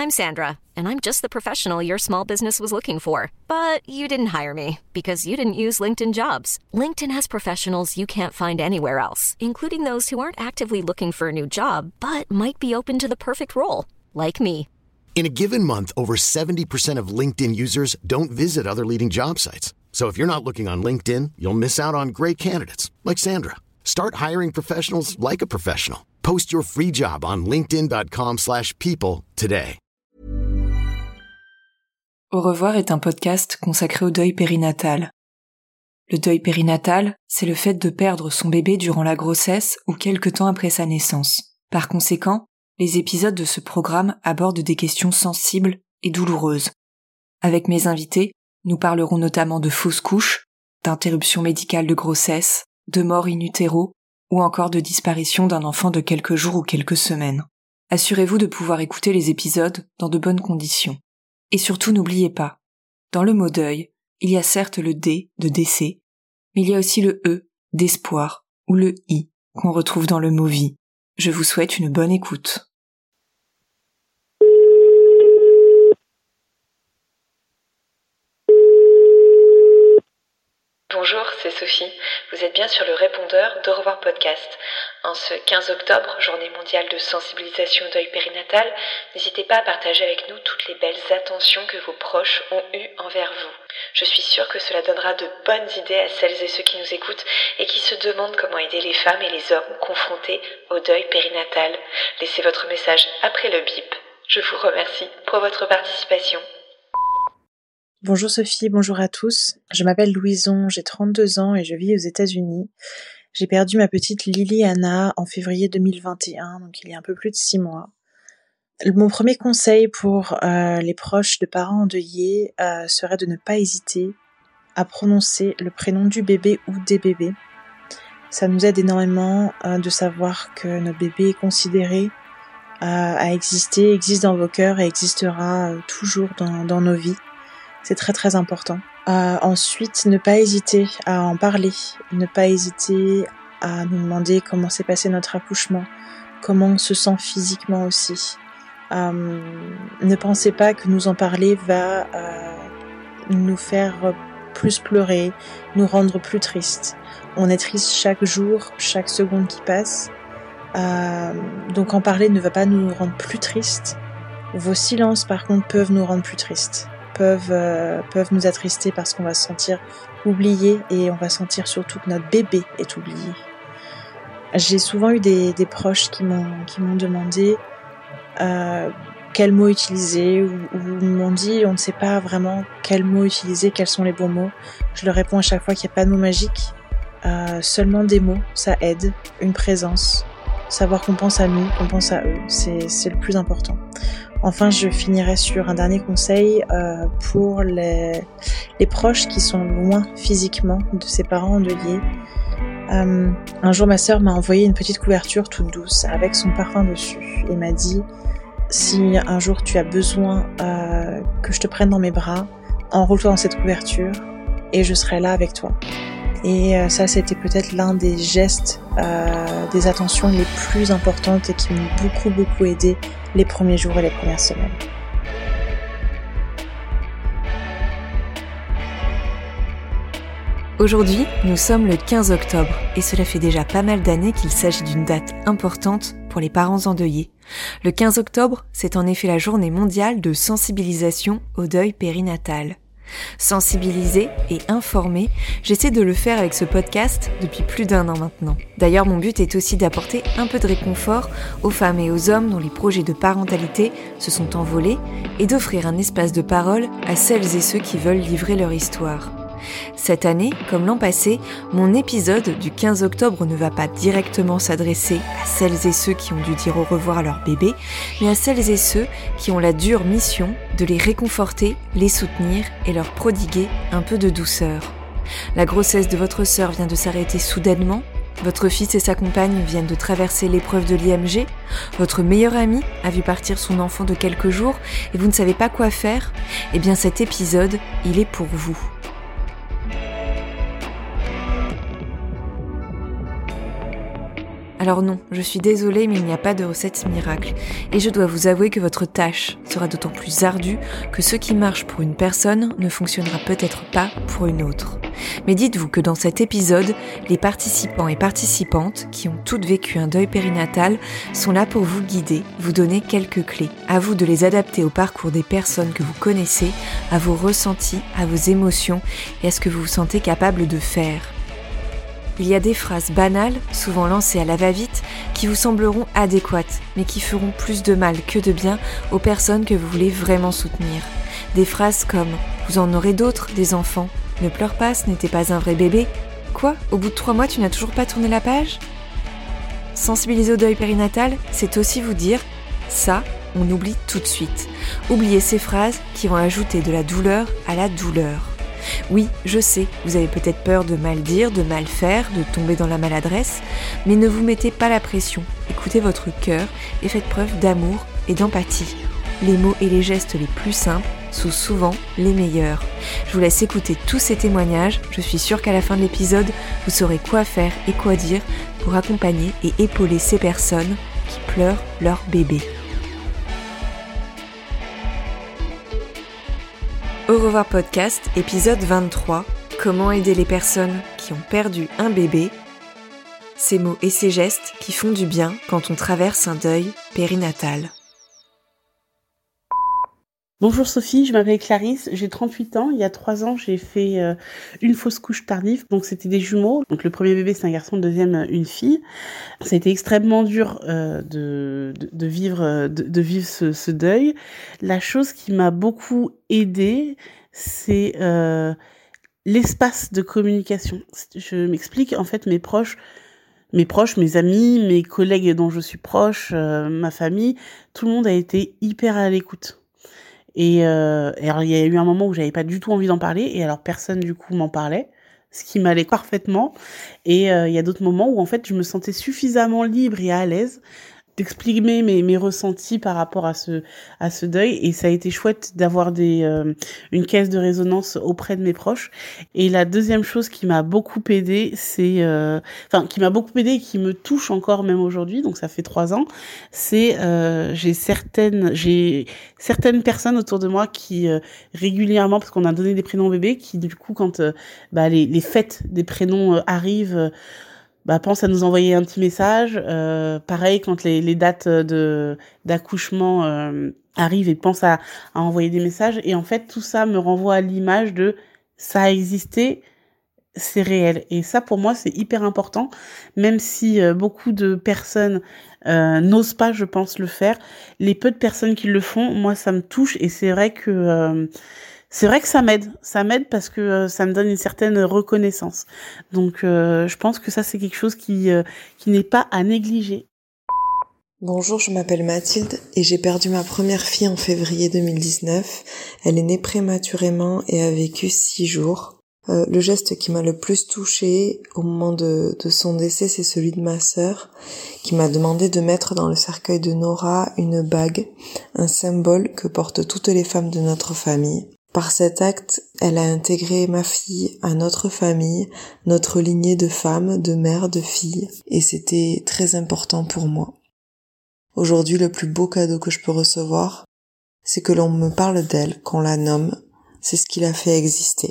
I'm Sandra, and I'm just the professional your small business was looking for. But you didn't hire me because you didn't use LinkedIn Jobs. LinkedIn has professionals you can't find anywhere else, including those who aren't actively looking for a new job, but might be open to the perfect role, like me. In a given month, over 70% of LinkedIn users don't visit other leading job sites. So if you're not looking on LinkedIn, you'll miss out on great candidates like Sandra. Start hiring professionals like a professional. Post your free job on linkedin.com/people today. Au revoir est un podcast consacré au deuil périnatal. Le deuil périnatal, c'est le fait de perdre son bébé durant la grossesse ou quelque temps après sa naissance. Par conséquent, les épisodes de ce programme abordent des questions sensibles et douloureuses. Avec mes invités, nous parlerons notamment de fausses couches, d'interruption médicale de grossesse, de mort in utero ou encore de disparition d'un enfant de quelques jours ou quelques semaines. Assurez-vous de pouvoir écouter les épisodes dans de bonnes conditions. Et surtout n'oubliez pas, dans le mot deuil, il y a certes le D de décès, mais il y a aussi le E d'espoir ou le I qu'on retrouve dans le mot vie. Je vous souhaite une bonne écoute. Bonjour, c'est Sophie. Vous êtes bien sur le répondeur d'Au revoir podcast. En ce 15 octobre, journée mondiale de sensibilisation au deuil périnatal, n'hésitez pas à partager avec nous toutes les belles attentions que vos proches ont eues envers vous. Je suis sûre que cela donnera de bonnes idées à celles et ceux qui nous écoutent et qui se demandent comment aider les femmes et les hommes confrontés au deuil périnatal. Laissez votre message après le bip. Je vous remercie pour votre participation. Bonjour Sophie, bonjour à tous. Je m'appelle Louison, j'ai 32 ans et je vis aux États-Unis. J'ai perdu ma petite Liliana en février 2021, donc il y a un peu plus de 6 mois. Mon premier conseil pour les proches de parents endeuillés serait de ne pas hésiter à prononcer le prénom du bébé ou des bébés. Ça nous aide énormément de savoir que notre bébé est considéré, a existé, existe dans vos cœurs et existera toujours dans nos vies. C'est très très important. Ensuite, ne pas hésiter à en parler, ne pas hésiter à nous demander comment s'est passé notre accouchement, comment on se sent physiquement aussi. Ne pensez pas que nous en parler va nous faire plus pleurer, nous rendre plus tristes. On est triste chaque jour, chaque seconde qui passe. Donc en parler ne va pas nous rendre plus tristes. Vos silences par contre peuvent nous rendre plus tristes. Peuvent nous attrister parce qu'on va se sentir oublié et on va sentir surtout que notre bébé est oublié. J'ai souvent eu des proches qui m'ont demandé quels mots utiliser ou m'ont dit on ne sait pas vraiment quels mots utiliser, quels sont les bons mots. Je leur réponds à chaque fois qu'il n'y a pas de mots magiques, seulement des mots, ça aide, une présence, savoir qu'on pense à nous, qu'on pense à eux, c'est le plus important. Enfin, je finirai sur un dernier conseil pour les proches qui sont loin physiquement de ses parents endeuillés. Un jour, ma sœur m'a envoyé une petite couverture toute douce avec son parfum dessus et m'a dit « Si un jour tu as besoin que je te prenne dans mes bras, enroule-toi dans cette couverture et je serai là avec toi. » Et ça, c'était peut-être l'un des gestes, des attentions les plus importantes et qui m'ont beaucoup aidé les premiers jours et les premières semaines. Aujourd'hui, nous sommes le 15 octobre et cela fait déjà pas mal d'années qu'il s'agit d'une date importante pour les parents endeuillés. Le 15 octobre, c'est en effet la journée mondiale de sensibilisation au deuil périnatal. Sensibiliser et informer, j'essaie de le faire avec ce podcast depuis plus d'1 an maintenant. D'ailleurs, mon but est aussi d'apporter un peu de réconfort aux femmes et aux hommes dont les projets de parentalité se sont envolés et d'offrir un espace de parole à celles et ceux qui veulent livrer leur histoire. Cette année, comme l'an passé, mon épisode du 15 octobre ne va pas directement s'adresser à celles et ceux qui ont dû dire au revoir à leur bébé, mais à celles et ceux qui ont la dure mission de les réconforter, les soutenir et leur prodiguer un peu de douceur. La grossesse de votre sœur vient de s'arrêter soudainement, votre fils et sa compagne viennent de traverser l'épreuve de l'IMG, votre meilleur ami a vu partir son enfant de quelques jours et vous ne savez pas quoi faire, eh bien cet épisode, il est pour vous. Alors non, je suis désolée, mais il n'y a pas de recette miracle. Et je dois vous avouer que votre tâche sera d'autant plus ardue que ce qui marche pour une personne ne fonctionnera peut-être pas pour une autre. Mais dites-vous que dans cet épisode, les participants et participantes qui ont toutes vécu un deuil périnatal sont là pour vous guider, vous donner quelques clés. À vous de les adapter au parcours des personnes que vous connaissez, à vos ressentis, à vos émotions et à ce que vous vous sentez capable de faire. Il y a des phrases banales, souvent lancées à la va-vite, qui vous sembleront adéquates, mais qui feront plus de mal que de bien aux personnes que vous voulez vraiment soutenir. Des phrases comme « Vous en aurez d'autres, des enfants. Ne pleure pas, ce n'était pas un vrai bébé. Quoi ? Au bout de 3 mois, tu n'as toujours pas tourné la page ?» Sensibiliser au deuil périnatal, c'est aussi vous dire « Ça, on oublie tout de suite. » Oubliez ces phrases qui vont ajouter de la douleur à la douleur. Oui, je sais, vous avez peut-être peur de mal dire, de mal faire, de tomber dans la maladresse, mais ne vous mettez pas la pression. Écoutez votre cœur et faites preuve d'amour et d'empathie. Les mots et les gestes les plus simples sont souvent les meilleurs. Je vous laisse écouter tous ces témoignages. Je suis sûre qu'à la fin de l'épisode, vous saurez quoi faire et quoi dire pour accompagner et épauler ces personnes qui pleurent leur bébé. Au revoir podcast, épisode 23. Comment aider les personnes qui ont perdu un bébé. Ces mots et ces gestes qui font du bien quand on traverse un deuil périnatal. Bonjour Sophie, je m'appelle Clarisse, j'ai 38 ans. Il y a 3 ans, j'ai fait une fausse couche tardive. Donc c'était des jumeaux. Donc le premier bébé, c'est un garçon, le deuxième, une fille. Ça a été extrêmement dur de vivre ce deuil. La chose qui m'a beaucoup aidée, c'est l'espace de communication. Je m'explique, en fait, mes proches, mes amis, mes collègues dont je suis proche, ma famille, tout le monde a été hyper à l'écoute. Et alors il y a eu un moment où j'avais pas du tout envie d'en parler, et alors personne du coup m'en parlait, ce qui m'allait parfaitement. Et il y a d'autres moments où en fait je me sentais suffisamment libre et à l'aise d'exprimer mes ressentis par rapport à ce deuil, et ça a été chouette d'avoir une caisse de résonance auprès de mes proches. Et la deuxième chose qui m'a beaucoup aidée, qui m'a beaucoup aidée et qui me touche encore même aujourd'hui, donc ça fait 3 ans, c'est j'ai certaines personnes autour de moi qui régulièrement, parce qu'on a donné des prénoms au bébé, qui du coup quand les fêtes des prénoms arrivent, pense à nous envoyer un petit message. Pareil, quand les dates d'accouchement arrivent, et pense à envoyer des messages. Et en fait, tout ça me renvoie à l'image de ça a existé, c'est réel. Et ça, pour moi, c'est hyper important. Même si beaucoup de personnes n'osent pas, je pense, le faire, les peu de personnes qui le font, moi, ça me touche. Et c'est vrai que ça m'aide. Ça m'aide parce que ça me donne une certaine reconnaissance. Donc, je pense que ça, c'est quelque chose qui n'est pas à négliger. Bonjour, je m'appelle Mathilde et j'ai perdu ma première fille en février 2019. Elle est née prématurément et a vécu 6 jours. Le geste qui m'a le plus touchée au moment de son décès, c'est celui de ma sœur, qui m'a demandé de mettre dans le cercueil de Nora une bague, un symbole que portent toutes les femmes de notre famille. Par cet acte, elle a intégré ma fille à notre famille, notre lignée de femmes, de mères, de filles, et c'était très important pour moi. Aujourd'hui, le plus beau cadeau que je peux recevoir, c'est que l'on me parle d'elle, qu'on la nomme, c'est ce qui l'a fait exister.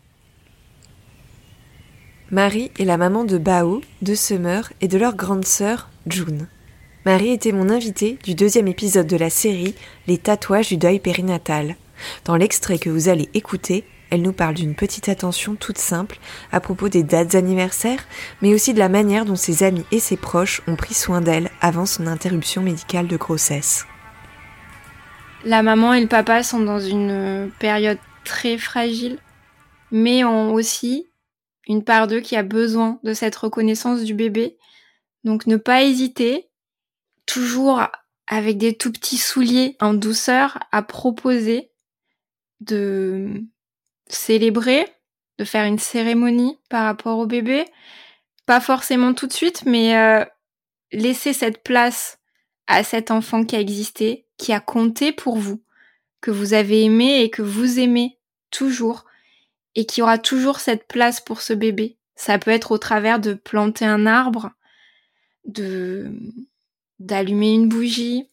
Marie est la maman de Bao, de Summer et de leur grande sœur, June. Marie était mon invitée du 2e épisode de la série « Les tatouages du deuil périnatal ». Dans l'extrait que vous allez écouter, elle nous parle d'une petite attention toute simple à propos des dates anniversaires, mais aussi de la manière dont ses amis et ses proches ont pris soin d'elle avant son interruption médicale de grossesse. La maman et le papa sont dans une période très fragile, mais ont aussi une part d'eux qui a besoin de cette reconnaissance du bébé. Donc ne pas hésiter, toujours avec des tout petits souliers en douceur, à proposer de célébrer, de faire une cérémonie par rapport au bébé. Pas forcément tout de suite, mais laisser cette place à cet enfant qui a existé, qui a compté pour vous, que vous avez aimé et que vous aimez toujours, et qui aura toujours cette place pour ce bébé. Ça peut être au travers de planter un arbre, d'allumer une bougie,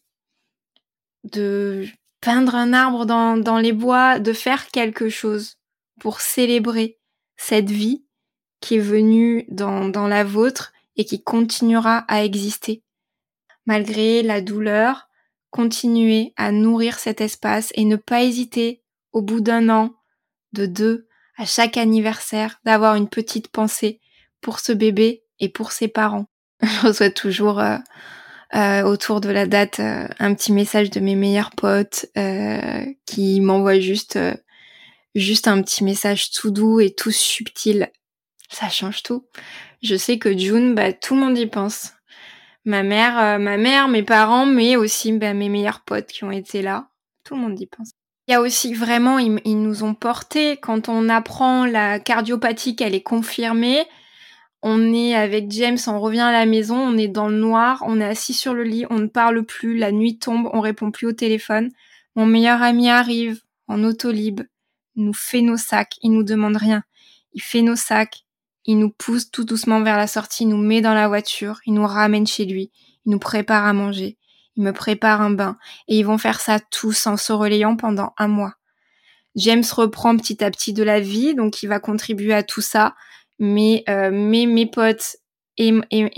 de peindre un arbre dans les bois, de faire quelque chose pour célébrer cette vie qui est venue dans la vôtre et qui continuera à exister. Malgré la douleur, continuez à nourrir cet espace et ne pas hésiter, au bout d'1 an, de 2, à chaque anniversaire, d'avoir une petite pensée pour ce bébé et pour ses parents. Je reçois toujours autour de la date un petit message de mes meilleurs potes qui m'envoient juste un petit message tout doux et tout subtil. Ça change tout. Je sais que June, tout le monde y pense. Ma mère, mes parents, mais aussi mes meilleurs potes qui ont été là. Tout le monde y pense. Il y a aussi vraiment, ils nous ont portés. Quand on apprend la cardiopathie qu'elle est confirmée, on est avec James, on revient à la maison, on est dans le noir, on est assis sur le lit, on ne parle plus, la nuit tombe, on répond plus au téléphone. Mon meilleur ami arrive en autolib, il nous fait nos sacs, il nous demande rien. Il fait nos sacs, il nous pousse tout doucement vers la sortie, il nous met dans la voiture, il nous ramène chez lui, il nous prépare à manger, il me prépare un bain. Et ils vont faire ça tous en se relayant pendant 1 mois. James reprend petit à petit de la vie, donc il va contribuer à tout ça. Mais mes potes et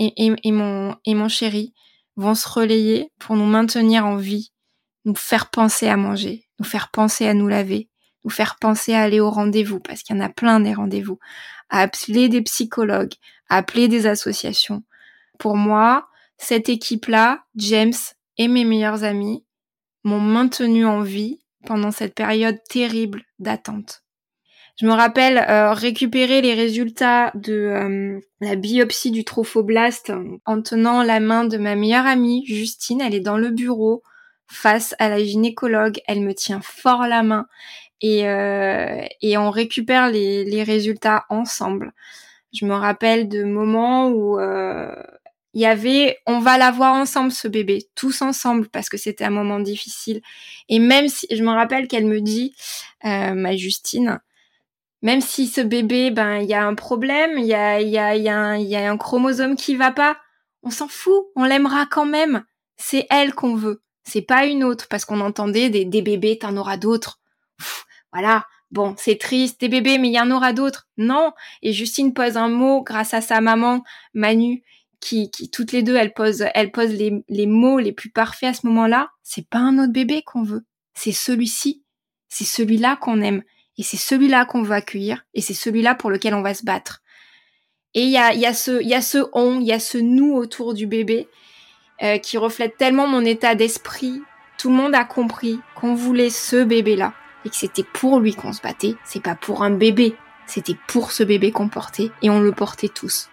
mon chéri vont se relayer pour nous maintenir en vie, nous faire penser à manger, nous faire penser à nous laver, nous faire penser à aller au rendez-vous, parce qu'il y en a plein des rendez-vous, à appeler des psychologues, à appeler des associations. Pour moi, cette équipe-là, James et mes meilleurs amis, m'ont maintenu en vie pendant cette période terrible d'attente. Je me rappelle récupérer les résultats de la biopsie du trophoblaste en tenant la main de ma meilleure amie, Justine. Elle est dans le bureau face à la gynécologue. Elle me tient fort la main et on récupère les résultats ensemble. Je me rappelle de moments où il y avait, on va l'avoir ensemble ce bébé, tous ensemble, parce que c'était un moment difficile. Et même si, je me rappelle qu'elle me dit, ma Justine, même si ce bébé, il y a un problème, il y a un chromosome qui va pas, on s'en fout, on l'aimera quand même. C'est elle qu'on veut, c'est pas une autre, parce qu'on entendait des bébés, t'en auras d'autres. Voilà, bon, c'est triste, des bébés, mais il y en aura d'autres. Non, et Justine pose un mot grâce à sa maman, Manu, qui toutes les deux, elles posent les mots les plus parfaits à ce moment-là. C'est pas un autre bébé qu'on veut, c'est celui-ci, c'est celui-là qu'on aime. Et c'est celui-là qu'on veut accueillir, et c'est celui-là pour lequel on va se battre. Et il y a ce on, il y a ce nous autour du bébé qui reflète tellement mon état d'esprit. Tout le monde a compris qu'on voulait ce bébé-là et que c'était pour lui qu'on se battait. C'est pas pour un bébé, c'était pour ce bébé qu'on portait et on le portait tous.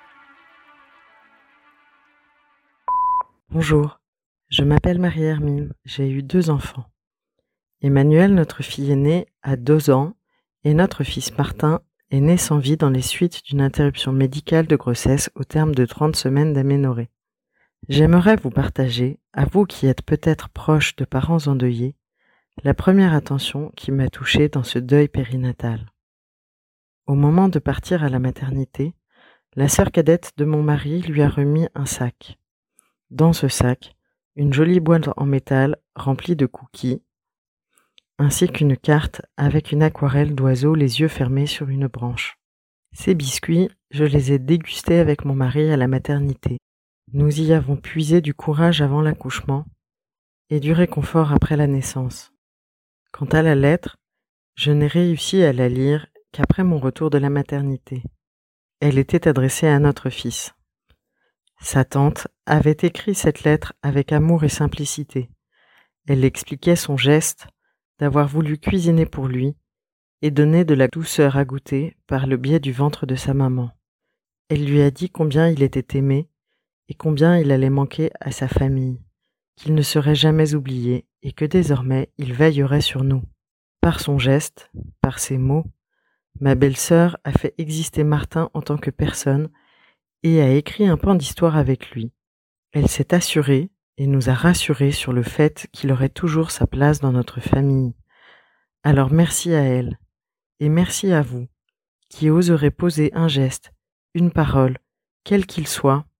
Bonjour, je m'appelle Marie-Hermine, j'ai eu 2 enfants. Emmanuel, notre fille aînée, a 2 ans et notre fils Martin est né sans vie dans les suites d'une interruption médicale de grossesse au terme de 30 semaines d'aménorrhée. J'aimerais vous partager, à vous qui êtes peut-être proches de parents endeuillés, la première attention qui m'a touchée dans ce deuil périnatal. Au moment de partir à la maternité, la sœur cadette de mon mari lui a remis un sac. Dans ce sac, une jolie boîte en métal remplie de cookies, ainsi qu'une carte avec une aquarelle d'oiseaux les yeux fermés sur une branche. Ces biscuits, je les ai dégustés avec mon mari à la maternité. Nous y avons puisé du courage avant l'accouchement et du réconfort après la naissance. Quant à la lettre, je n'ai réussi à la lire qu'après mon retour de la maternité. Elle était adressée à notre fils. Sa tante avait écrit cette lettre avec amour et simplicité. Elle expliquait son geste d'avoir voulu cuisiner pour lui et donner de la douceur à goûter par le biais du ventre de sa maman. Elle lui a dit combien il était aimé et combien il allait manquer à sa famille, qu'il ne serait jamais oublié et que désormais il veillerait sur nous. Par son geste, par ses mots, ma belle-sœur a fait exister Martin en tant que personne et a écrit un pan d'histoire avec lui. Elle s'est assurée et nous a rassurés sur le fait qu'il aurait toujours sa place dans notre famille. Alors merci à elle, et merci à vous, qui oserez poser un geste, une parole, quel qu'il soit,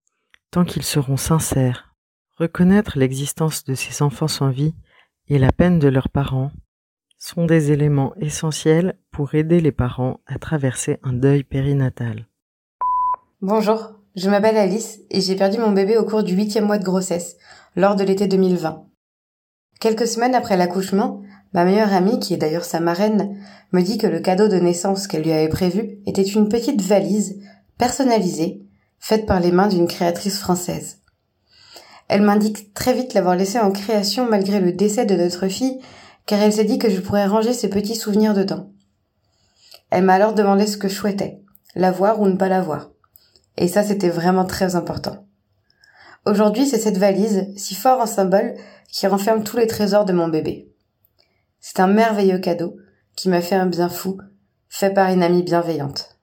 tant qu'ils seront sincères. Reconnaître l'existence de ces enfants sans vie et la peine de leurs parents sont des éléments essentiels pour aider les parents à traverser un deuil périnatal. Bonjour, je m'appelle Alice et j'ai perdu mon bébé au cours du 8e mois de grossesse, lors de l'été 2020. Quelques semaines après l'accouchement, ma meilleure amie, qui est d'ailleurs sa marraine, me dit que le cadeau de naissance qu'elle lui avait prévu était une petite valise personnalisée, faite par les mains d'une créatrice française. Elle m'indique très vite l'avoir laissée en création malgré le décès de notre fille, car elle s'est dit que je pourrais ranger ses petits souvenirs dedans. Elle m'a alors demandé ce que je souhaitais, la voir ou ne pas la voir. Et ça, c'était vraiment très important. Aujourd'hui, c'est cette valise, si fort en symbole, qui renferme tous les trésors de mon bébé. C'est un merveilleux cadeau qui m'a fait un bien fou, fait par une amie bienveillante.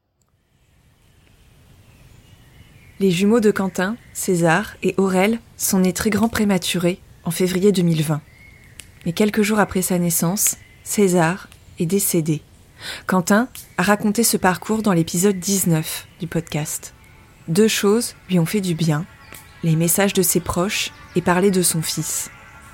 Les jumeaux de Quentin, César et Aurèle sont nés très grands prématurés en février 2020. Mais quelques jours après sa naissance, César est décédé. Quentin a raconté ce parcours dans l'épisode 19 du podcast. 2 choses lui ont fait du bien, les messages de ses proches et parler de son fils.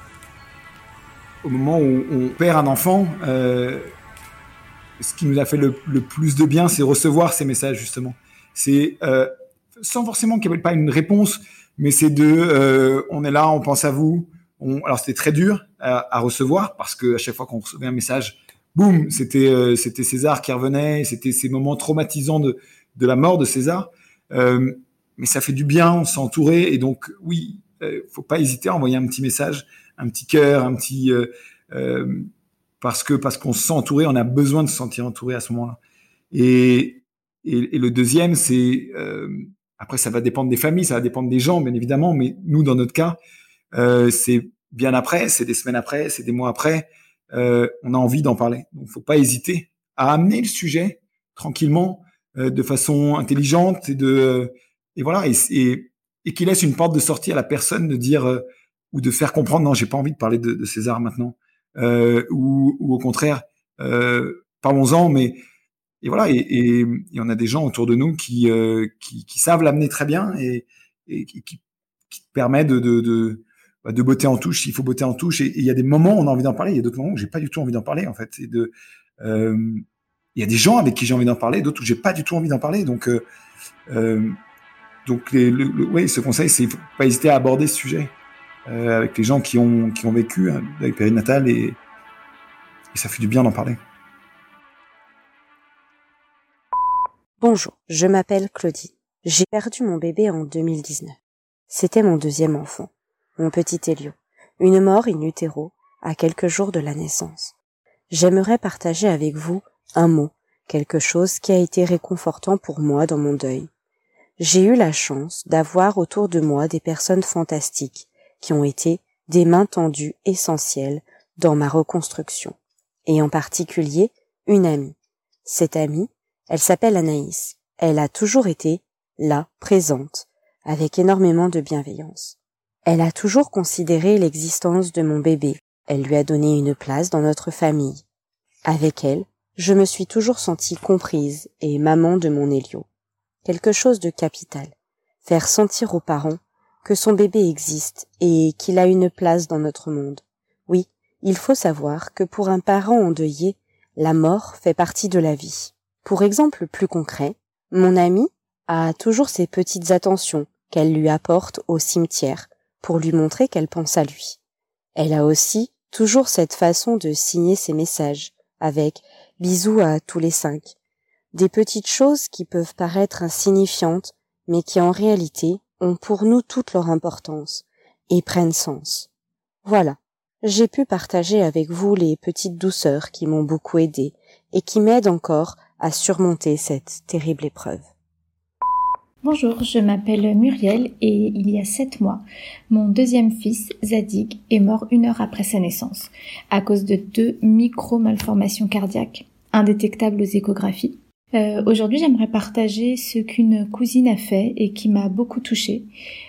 Au moment où on perd un enfant, ce qui nous a fait le plus de bien, c'est recevoir ces messages, justement. C'est sans forcément qu'il n'y ait pas une réponse, mais c'est on est là, on pense à vous. Alors c'était très dur à recevoir parce que à chaque fois qu'on recevait un message, boum, c'était César qui revenait, c'était ces moments traumatisants de la mort de César. Mais ça fait du bien, on s'est entouré et donc oui, faut pas hésiter à envoyer un petit message, un petit cœur, un petit parce qu'on se sent entouré, on a besoin de se sentir entouré à ce moment-là. Et le deuxième, c'est après ça va dépendre des familles, ça va dépendre des gens bien évidemment, mais nous dans notre cas, c'est bien après, c'est des semaines après, c'est des mois après, on a envie d'en parler. Donc faut pas hésiter à amener le sujet tranquillement, de façon intelligente et voilà et qui laisse une porte de sortie à la personne de dire ou de faire comprendre non, j'ai pas envie de parler de César maintenant, ou au contraire parlons-en, mais et voilà et on a des gens autour de nous qui savent l'amener très bien et qui permet de botter en touche s'il faut botter en touche et il y a des moments où on a envie d'en parler, il y a d'autres moments où j'ai pas du tout envie d'en parler en fait. Il y a des gens avec qui j'ai envie d'en parler, d'autres où j'ai pas du tout envie d'en parler. Donc ce conseil, c'est faut pas hésiter à aborder ce sujet avec les gens qui ont vécu avec périnatal et ça fait du bien d'en parler. Bonjour, je m'appelle Claudie. J'ai perdu mon bébé en 2019. C'était mon 2e enfant, mon petit Elio. Une mort in utero à quelques jours de la naissance. J'aimerais partager avec vous un mot, quelque chose qui a été réconfortant pour moi dans mon deuil. J'ai eu la chance d'avoir autour de moi des personnes fantastiques qui ont été des mains tendues essentielles dans ma reconstruction. Et en particulier, une amie. Cette amie, elle s'appelle Anaïs. Elle a toujours été là, présente, avec énormément de bienveillance. Elle a toujours considéré l'existence de mon bébé. Elle lui a donné une place dans notre famille. Avec elle, je me suis toujours sentie comprise et maman de mon Elio. Quelque chose de capital. Faire sentir aux parents que son bébé existe et qu'il a une place dans notre monde. Oui, il faut savoir que pour un parent endeuillé, la mort fait partie de la vie. Pour exemple plus concret, mon amie a toujours ces petites attentions qu'elle lui apporte au cimetière pour lui montrer qu'elle pense à lui. Elle a aussi toujours cette façon de signer ses messages avec « bisous à tous les 5 ». Des petites choses qui peuvent paraître insignifiantes, mais qui en réalité ont pour nous toute leur importance et prennent sens. Voilà, j'ai pu partager avec vous les petites douceurs qui m'ont beaucoup aidée et qui m'aident encore à surmonter cette terrible épreuve. Bonjour, je m'appelle Muriel et il y a 7 mois, mon 2e fils, Zadig, est mort 1 heure après sa naissance, à cause de 2 micro-malformations cardiaques, indétectables aux échographies. Aujourd'hui, j'aimerais partager ce qu'une cousine a fait et qui m'a beaucoup touchée.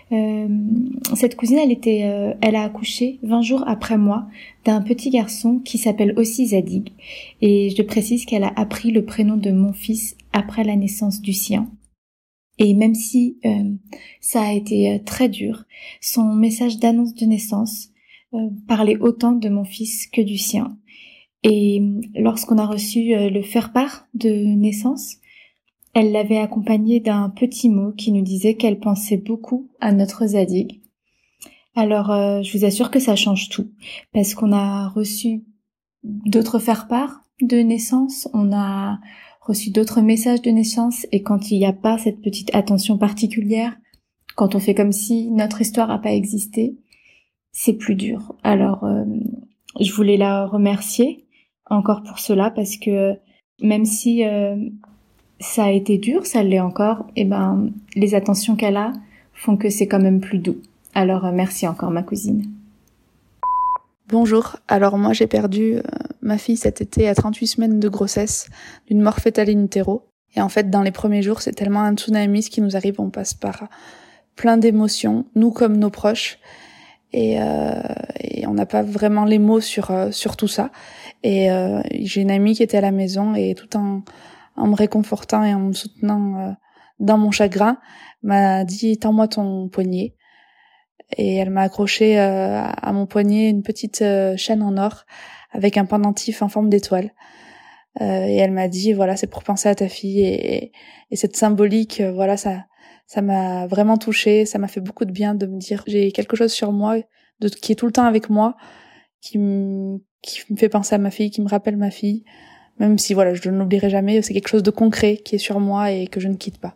Cette cousine, elle a accouché 20 jours après moi d'un petit garçon qui s'appelle aussi Zadig. Et je précise qu'elle a appris le prénom de mon fils après la naissance du sien. Et même si ça a été très dur, son message d'annonce de naissance parlait autant de mon fils que du sien. Et lorsqu'on a reçu le faire-part de naissance, elle l'avait accompagné d'un petit mot qui nous disait qu'elle pensait beaucoup à notre Zadig. Alors, je vous assure que ça change tout, parce qu'on a reçu d'autres faire-part de naissance, on a reçu d'autres messages de naissance, et quand il n'y a pas cette petite attention particulière, quand on fait comme si notre histoire n'a pas existé, c'est plus dur. Alors, je voulais la remercier encore pour cela, parce que même si ça a été dur, ça l'est encore, et les attentions qu'elle a font que c'est quand même plus doux. Alors merci encore ma cousine. Bonjour, alors moi j'ai perdu ma fille cet été à 38 semaines de grossesse d'une mort fœtale in utero. Et en fait dans les premiers jours c'est tellement un tsunami ce qui nous arrive, on passe par plein d'émotions, nous comme nos proches. Et on n'a pas vraiment les mots sur tout ça. Et j'ai une amie qui était à la maison et tout en me réconfortant et en me soutenant dans mon chagrin, m'a dit « Tends-moi ton poignet ». Et elle m'a accroché à mon poignet une petite chaîne en or avec un pendentif en forme d'étoile. Et elle m'a dit « Voilà, c'est pour penser à ta fille ». Et cette symbolique, voilà, ça m'a vraiment touchée. Ça m'a fait beaucoup de bien de me dire j'ai quelque chose sur moi qui est tout le temps avec moi, qui me fait penser à ma fille, qui me rappelle ma fille. Même si voilà, je ne l'oublierai jamais, c'est quelque chose de concret qui est sur moi et que je ne quitte pas.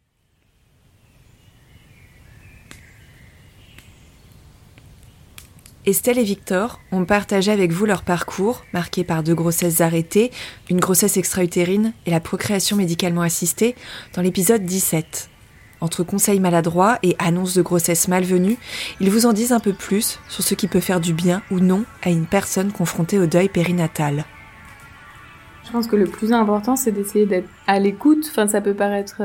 Estelle et Victor ont partagé avec vous leur parcours, marqué par 2 grossesses arrêtées, une grossesse extra-utérine et la procréation médicalement assistée, dans l'épisode 17. Entre conseils maladroits et annonces de grossesse malvenue, ils vous en disent un peu plus sur ce qui peut faire du bien ou non à une personne confrontée au deuil périnatal. Je pense que le plus important, c'est d'essayer d'être à l'écoute. Enfin, ça peut paraître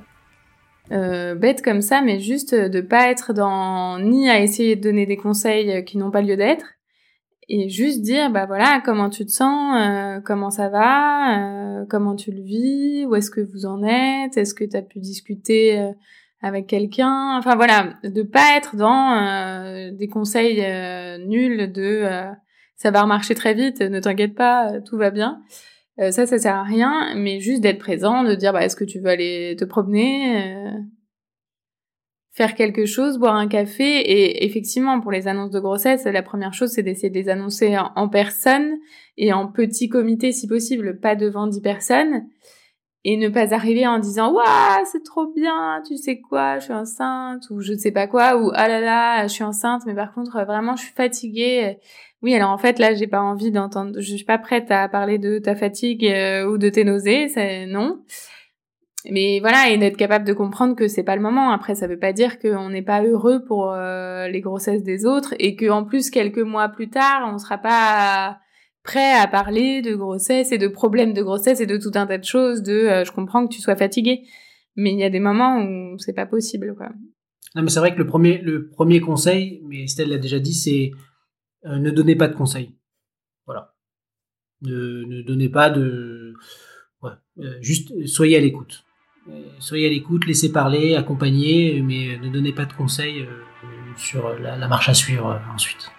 bête comme ça, mais juste de pas être ni à essayer de donner des conseils qui n'ont pas lieu d'être, et juste dire, voilà, comment tu te sens, comment ça va, comment tu le vis, où est-ce que vous en êtes, est-ce que t'as pu discuter avec quelqu'un, enfin voilà, de pas être dans des conseils nuls ça va remarcher très vite, ne t'inquiète pas, tout va bien. Ça sert à rien, mais juste d'être présent, de dire est-ce que tu veux aller te promener, faire quelque chose, boire un café. Et effectivement, pour les annonces de grossesse, la première chose, c'est d'essayer de les annoncer en personne et en petit comité si possible, pas devant 10 personnes, et ne pas arriver en disant waouh, c'est trop bien, tu sais quoi, je suis enceinte, ou je ne sais pas quoi, ou ah là là, je suis enceinte, mais par contre vraiment je suis fatiguée. Oui, alors en fait là j'ai pas envie d'entendre, je suis pas prête à parler de ta fatigue ou de tes nausées, c'est non. Mais voilà, et d'être capable de comprendre que c'est pas le moment. Après, ça veut pas dire qu'on n'est pas heureux pour les grossesses des autres, et que en plus quelques mois plus tard, on sera pas prêt à parler de grossesse et de problèmes de grossesse et de tout un tas de choses. Je comprends que tu sois fatiguée, mais il y a des moments où c'est pas possible, quoi. Non, mais c'est vrai que le premier conseil, mais Estelle l'a déjà dit, c'est ne donnez pas de conseils. Voilà. Ne donnez pas de... Ouais, juste soyez à l'écoute. Soyez à l'écoute, laissez parler, accompagnez, mais ne donnez pas de conseils sur la marche à suivre ensuite.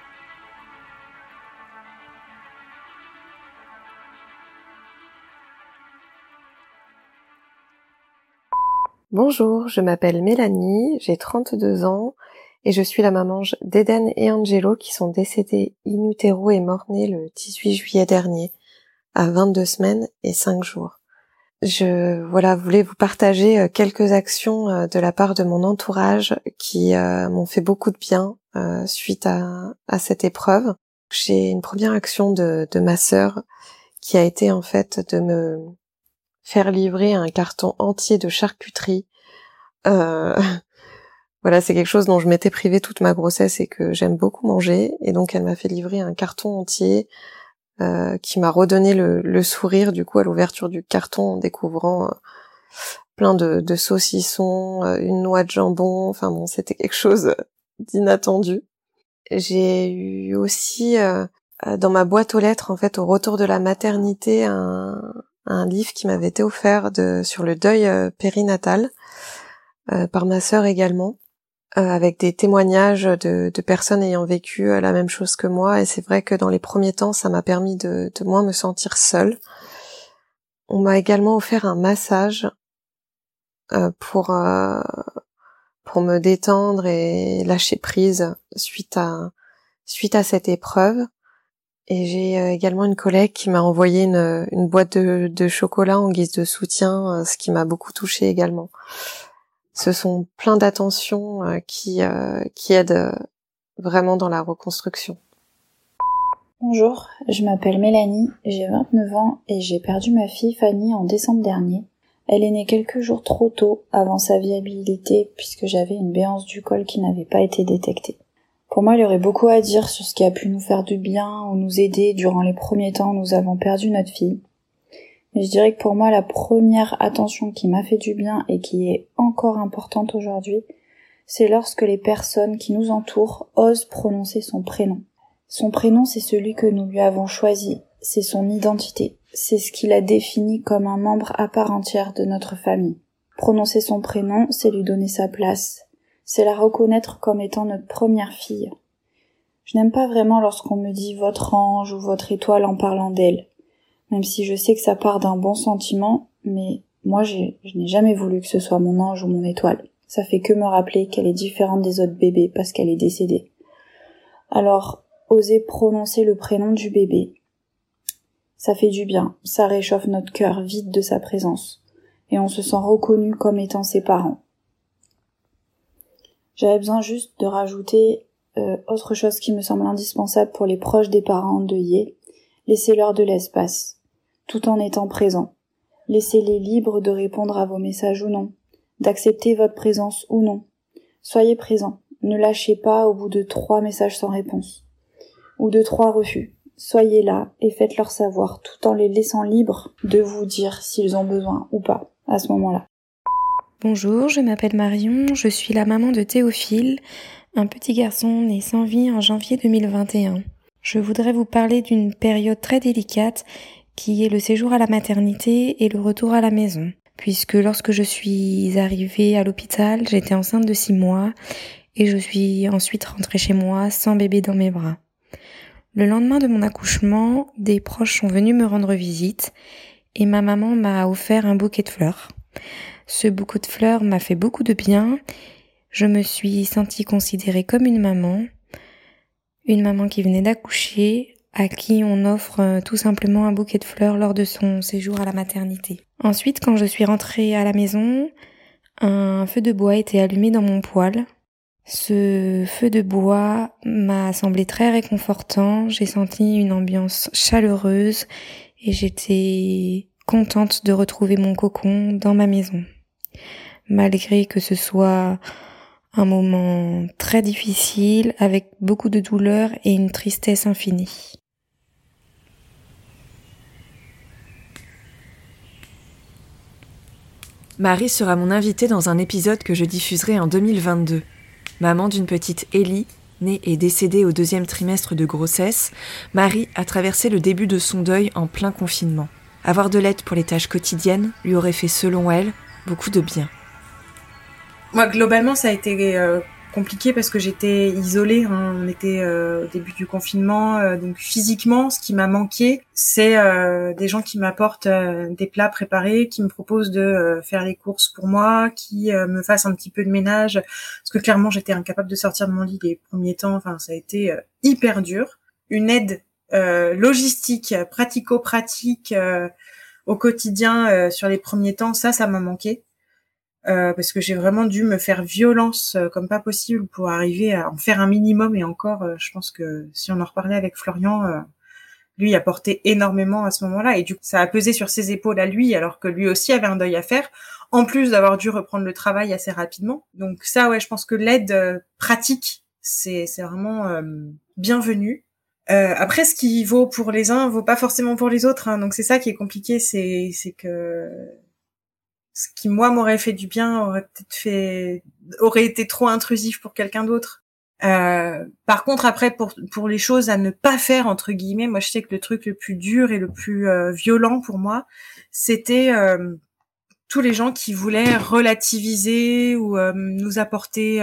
Bonjour, je m'appelle Mélanie, j'ai 32 ans et je suis la maman d'Eden et Angelo qui sont décédés in utero et morts-nés le 18 juillet dernier, à 22 semaines et 5 jours. Je voulais vous partager quelques actions de la part de mon entourage qui m'ont fait beaucoup de bien suite à cette épreuve. J'ai une première action de ma sœur qui a été en fait de me faire livrer un carton entier de charcuterie. Voilà, c'est quelque chose dont je m'étais privée toute ma grossesse et que j'aime beaucoup manger. Et donc elle m'a fait livrer un carton entier qui m'a redonné le sourire du coup à l'ouverture du carton en découvrant plein de saucissons, une noix de jambon. Enfin bon, c'était quelque chose d'inattendu. J'ai eu aussi dans ma boîte aux lettres, en fait, au retour de la maternité, un livre qui m'avait été offert sur le deuil périnatal. par ma sœur également, avec des témoignages de personnes ayant vécu la même chose que moi. Et c'est vrai que dans les premiers temps, ça m'a permis de moins me sentir seule. On m'a également offert un massage pour me détendre et lâcher prise suite à cette épreuve. Et j'ai également une collègue qui m'a envoyé une boîte de chocolat en guise de soutien, ce qui m'a beaucoup touchée également. Ce sont plein d'attentions qui aident vraiment dans la reconstruction. Bonjour, je m'appelle Mélanie, j'ai 29 ans et j'ai perdu ma fille Fanny en décembre dernier. Elle est née quelques jours trop tôt avant sa viabilité puisque j'avais une béance du col qui n'avait pas été détectée. Pour moi, il y aurait beaucoup à dire sur ce qui a pu nous faire du bien ou nous aider durant les premiers temps où nous avons perdu notre fille. Mais je dirais que pour moi, la première attention qui m'a fait du bien et qui est encore importante aujourd'hui, c'est lorsque les personnes qui nous entourent osent prononcer son prénom. Son prénom, c'est celui que nous lui avons choisi, c'est son identité, c'est ce qui la définit comme un membre à part entière de notre famille. Prononcer son prénom, c'est lui donner sa place, c'est la reconnaître comme étant notre première fille. Je n'aime pas vraiment lorsqu'on me dit votre ange ou votre étoile en parlant d'elle, même si je sais que ça part d'un bon sentiment, mais moi je n'ai jamais voulu que ce soit mon ange ou mon étoile. Ça fait que me rappeler qu'elle est différente des autres bébés parce qu'elle est décédée. Alors, oser prononcer le prénom du bébé, ça fait du bien, ça réchauffe notre cœur vide de sa présence, et on se sent reconnu comme étant ses parents. J'avais besoin juste de rajouter autre chose qui me semble indispensable pour les proches des parents endeuillés, laissez-leur de l'espace, tout en étant présents. Laissez-les libres de répondre à vos messages ou non, d'accepter votre présence ou non. Soyez présents, ne lâchez pas au bout de 3 messages sans réponse, ou de 3 refus. Soyez là et faites-leur savoir tout en les laissant libres de vous dire s'ils ont besoin ou pas à ce moment-là. Bonjour, je m'appelle Marion, je suis la maman de Théophile, un petit garçon né sans vie en janvier 2021. Je voudrais vous parler d'une période très délicate qui est le séjour à la maternité et le retour à la maison. Puisque lorsque je suis arrivée à l'hôpital, j'étais enceinte de 6 mois et je suis ensuite rentrée chez moi sans bébé dans mes bras. Le lendemain de mon accouchement, des proches sont venus me rendre visite et ma maman m'a offert un bouquet de fleurs. Ce bouquet de fleurs m'a fait beaucoup de bien. Je me suis sentie considérée comme une maman qui venait d'accoucher, à qui on offre tout simplement un bouquet de fleurs lors de son séjour à la maternité. Ensuite, quand je suis rentrée à la maison, un feu de bois était allumé dans mon poêle. Ce feu de bois m'a semblé très réconfortant, j'ai senti une ambiance chaleureuse et j'étais contente de retrouver mon cocon dans ma maison. Malgré que ce soit un moment très difficile, avec beaucoup de douleur et une tristesse infinie. Marie sera mon invitée dans un épisode que je diffuserai en 2022. Maman d'une petite Ellie, née et décédée au 2e trimestre de grossesse, Marie a traversé le début de son deuil en plein confinement. Avoir de l'aide pour les tâches quotidiennes lui aurait fait, selon elle, beaucoup de bien. Moi, globalement, ça a été compliqué parce que j'étais isolée. On était au début du confinement, donc physiquement, ce qui m'a manqué, c'est des gens qui m'apportent des plats préparés, qui me proposent de faire les courses pour moi, qui me fassent un petit peu de ménage, parce que clairement, j'étais incapable de sortir de mon lit les premiers temps. Enfin, ça a été hyper dur. Une aide logistique, pratico-pratique au quotidien sur les premiers temps, ça m'a manqué. Parce que j'ai vraiment dû me faire violence comme pas possible pour arriver à en faire un minimum, et encore je pense que si on en reparlait avec Florian, lui apportait énormément à ce moment-là, et du coup ça a pesé sur ses épaules à lui alors que lui aussi avait un deuil à faire, en plus d'avoir dû reprendre le travail assez rapidement. Donc ça, ouais, je pense que l'aide pratique c'est vraiment bienvenu. Après, ce qui vaut pour les uns vaut pas forcément pour les autres, hein. Donc c'est ça qui est compliqué, c'est que ce qui, moi, m'aurait fait du bien aurait été trop intrusif pour quelqu'un d'autre. Par contre, après, pour les choses à ne pas faire, entre guillemets, moi, je sais que le truc le plus dur et le plus violent pour moi, c'était tous les gens qui voulaient relativiser ou nous apporter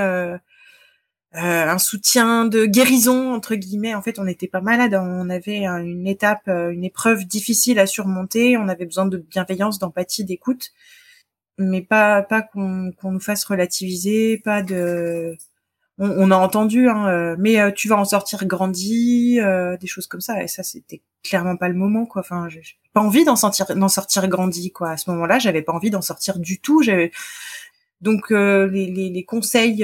un soutien de guérison entre guillemets. En fait, on n'était pas malade, on avait une épreuve difficile à surmonter, on avait besoin de bienveillance, d'empathie, d'écoute, mais pas qu'on nous fasse relativiser, pas de on a entendu mais tu vas en sortir grandi, des choses comme ça, et ça c'était clairement pas le moment quoi. Enfin, j'ai pas envie d'en sortir grandi quoi. À ce moment-là, j'avais pas envie d'en sortir du tout. Donc les conseils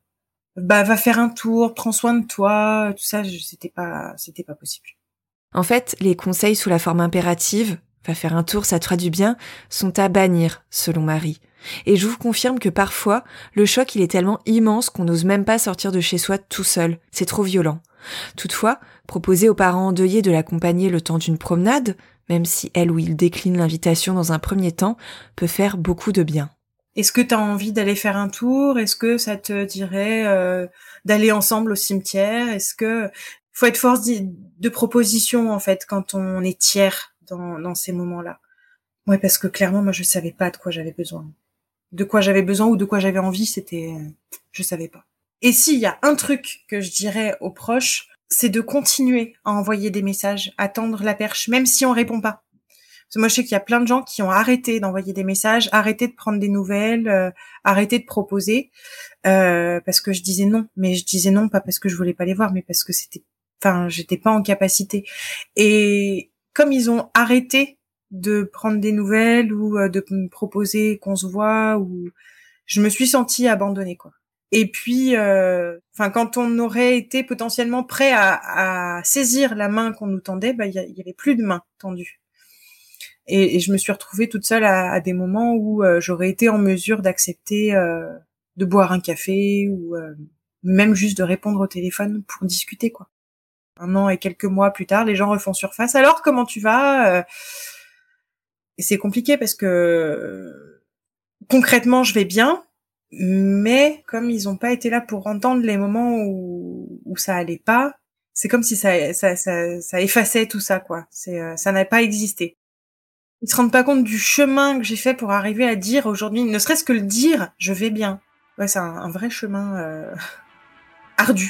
va faire un tour, prends soin de toi, tout ça, c'était pas possible. En fait, les conseils sous la forme impérative, va faire un tour, ça te fera du bien, sont à bannir, selon Marie. Et je vous confirme que parfois, le choc il est tellement immense qu'on n'ose même pas sortir de chez soi tout seul. C'est trop violent. Toutefois, proposer aux parents endeuillés de l'accompagner le temps d'une promenade, même si elle ou il décline l'invitation dans un premier temps, peut faire beaucoup de bien. Est-ce que t'as envie d'aller faire un tour? Est-ce que ça te dirait d'aller ensemble au cimetière? Est-ce que faut être force de proposition en fait quand on est tiers dans ces moments-là? Ouais, parce que clairement moi je savais pas de quoi j'avais besoin. De quoi j'avais besoin ou de quoi j'avais envie, je savais pas. Et s'il y a un truc que je dirais aux proches, c'est de continuer à envoyer des messages, à tendre la perche, même si on répond pas. Parce que moi, je sais qu'il y a plein de gens qui ont arrêté d'envoyer des messages, arrêté de prendre des nouvelles, arrêté de proposer, parce que je disais non. Mais je disais non pas parce que je voulais pas les voir, mais parce que j'étais pas en capacité. Et comme ils ont arrêté de prendre des nouvelles ou de me proposer qu'on se voit, ou je me suis sentie abandonnée, quoi. Et puis, quand on aurait été potentiellement prêt à saisir la main qu'on nous tendait, il y avait plus de main tendue. Et je me suis retrouvée toute seule à des moments où j'aurais été en mesure d'accepter de boire un café ou même juste de répondre au téléphone pour discuter, quoi. 1 an et quelques mois plus tard, les gens refont surface. Alors, comment tu vas? Et c'est compliqué parce que concrètement, je vais bien, mais comme ils ont pas été là pour entendre les moments où ça allait pas, c'est comme si ça effaçait tout ça, quoi. Ça n'avait pas existé. Ils se rendent pas compte du chemin que j'ai fait pour arriver à dire aujourd'hui, ne serait-ce que le dire, je vais bien. Ouais, c'est un vrai chemin ardu.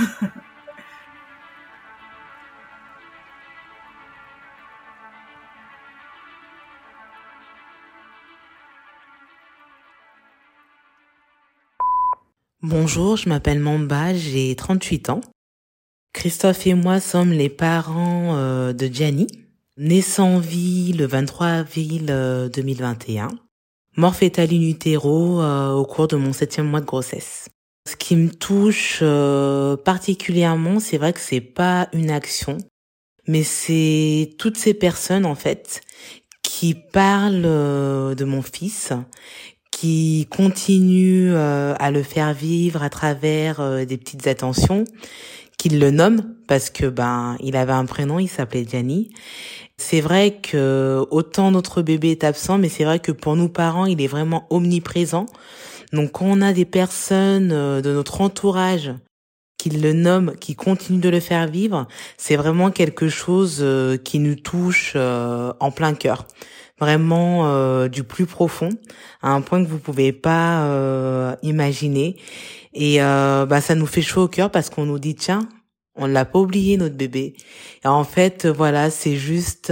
Bonjour, je m'appelle Mamba, j'ai 38 ans. Christophe et moi sommes les parents de Gianni, né sans vie le 23 avril 2021, mort fétale in utero au cours de mon 7e mois de grossesse. Ce qui me touche particulièrement, c'est vrai que c'est pas une action, mais c'est toutes ces personnes en fait qui parlent de mon fils, qui continuent à le faire vivre à travers des petites attentions, qu'il le nomme parce que il avait un prénom, il s'appelait Gianni. C'est vrai que autant notre bébé est absent, mais c'est vrai que pour nous parents, il est vraiment omniprésent. Donc quand on a des personnes de notre entourage qui le nomment, qui continuent de le faire vivre, c'est vraiment quelque chose qui nous touche en plein cœur. Vraiment du plus profond, à un point que vous pouvez pas imaginer. Et ça nous fait chaud au cœur parce qu'on nous dit tiens, on l'a pas oublié notre bébé. Et en fait voilà, c'est juste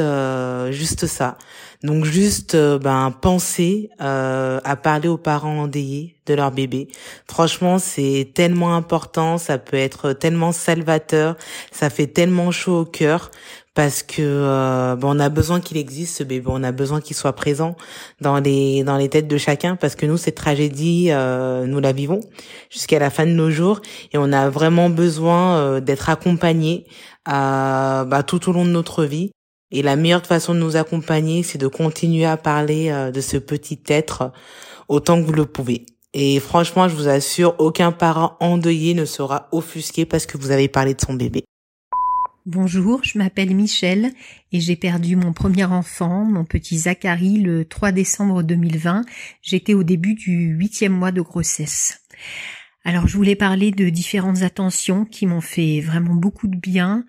ça. Donc juste penser à parler aux parents endeuillés de leur bébé. Franchement, c'est tellement important, ça peut être tellement salvateur, ça fait tellement chaud au cœur. Parce que on a besoin qu'il existe ce bébé, on a besoin qu'il soit présent dans les têtes de chacun, parce que nous cette tragédie nous la vivons jusqu'à la fin de nos jours et on a vraiment besoin d'être accompagnés tout au long de notre vie. Et la meilleure façon de nous accompagner, c'est de continuer à parler de ce petit être autant que vous le pouvez. Et franchement, je vous assure, aucun parent endeuillé ne sera offusqué parce que vous avez parlé de son bébé. Bonjour, je m'appelle Michel et j'ai perdu mon premier enfant, mon petit Zachary, le 3 décembre 2020. J'étais au début du 8e mois de grossesse. Alors je voulais parler de différentes attentions qui m'ont fait vraiment beaucoup de bien.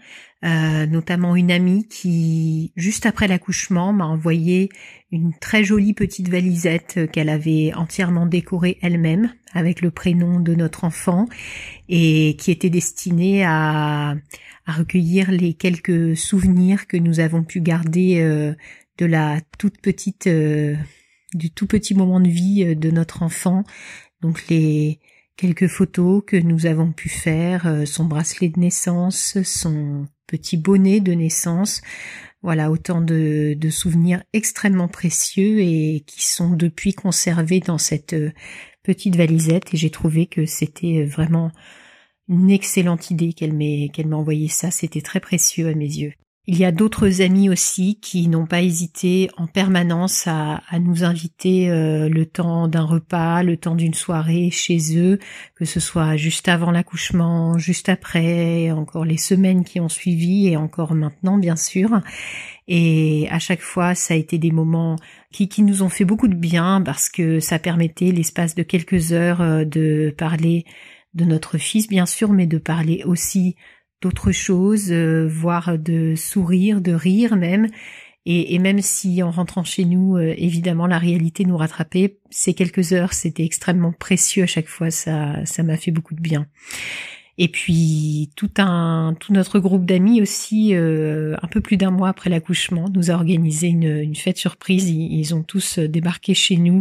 notamment une amie qui, juste après l'accouchement, m'a envoyé une très jolie petite valisette qu'elle avait entièrement décorée elle-même avec le prénom de notre enfant et qui était destinée à recueillir les quelques souvenirs que nous avons pu garder de la toute petite, du tout petit moment de vie de notre enfant. Donc les quelques photos que nous avons pu faire, son bracelet de naissance, son petit bonnet de naissance. Voilà, autant de souvenirs extrêmement précieux et qui sont depuis conservés dans cette petite valisette. Et j'ai trouvé que c'était vraiment une excellente idée qu'elle m'ait envoyé ça. C'était très précieux à mes yeux. Il y a d'autres amis aussi qui n'ont pas hésité en permanence à nous inviter le temps d'un repas, le temps d'une soirée chez eux, que ce soit juste avant l'accouchement, juste après, encore les semaines qui ont suivi et encore maintenant bien sûr. Et à chaque fois, ça a été des moments qui nous ont fait beaucoup de bien parce que ça permettait l'espace de quelques heures de parler de notre fils bien sûr, mais de parler aussi d'autres choses, voire de sourire, de rire même. Et même si en rentrant chez nous, évidemment, la réalité nous rattrapait, ces quelques heures, c'était extrêmement précieux à chaque fois, ça m'a fait beaucoup de bien. Et puis tout notre groupe d'amis aussi, un peu plus d'un mois après l'accouchement, nous a organisé une fête surprise. Ils ont tous débarqué chez nous,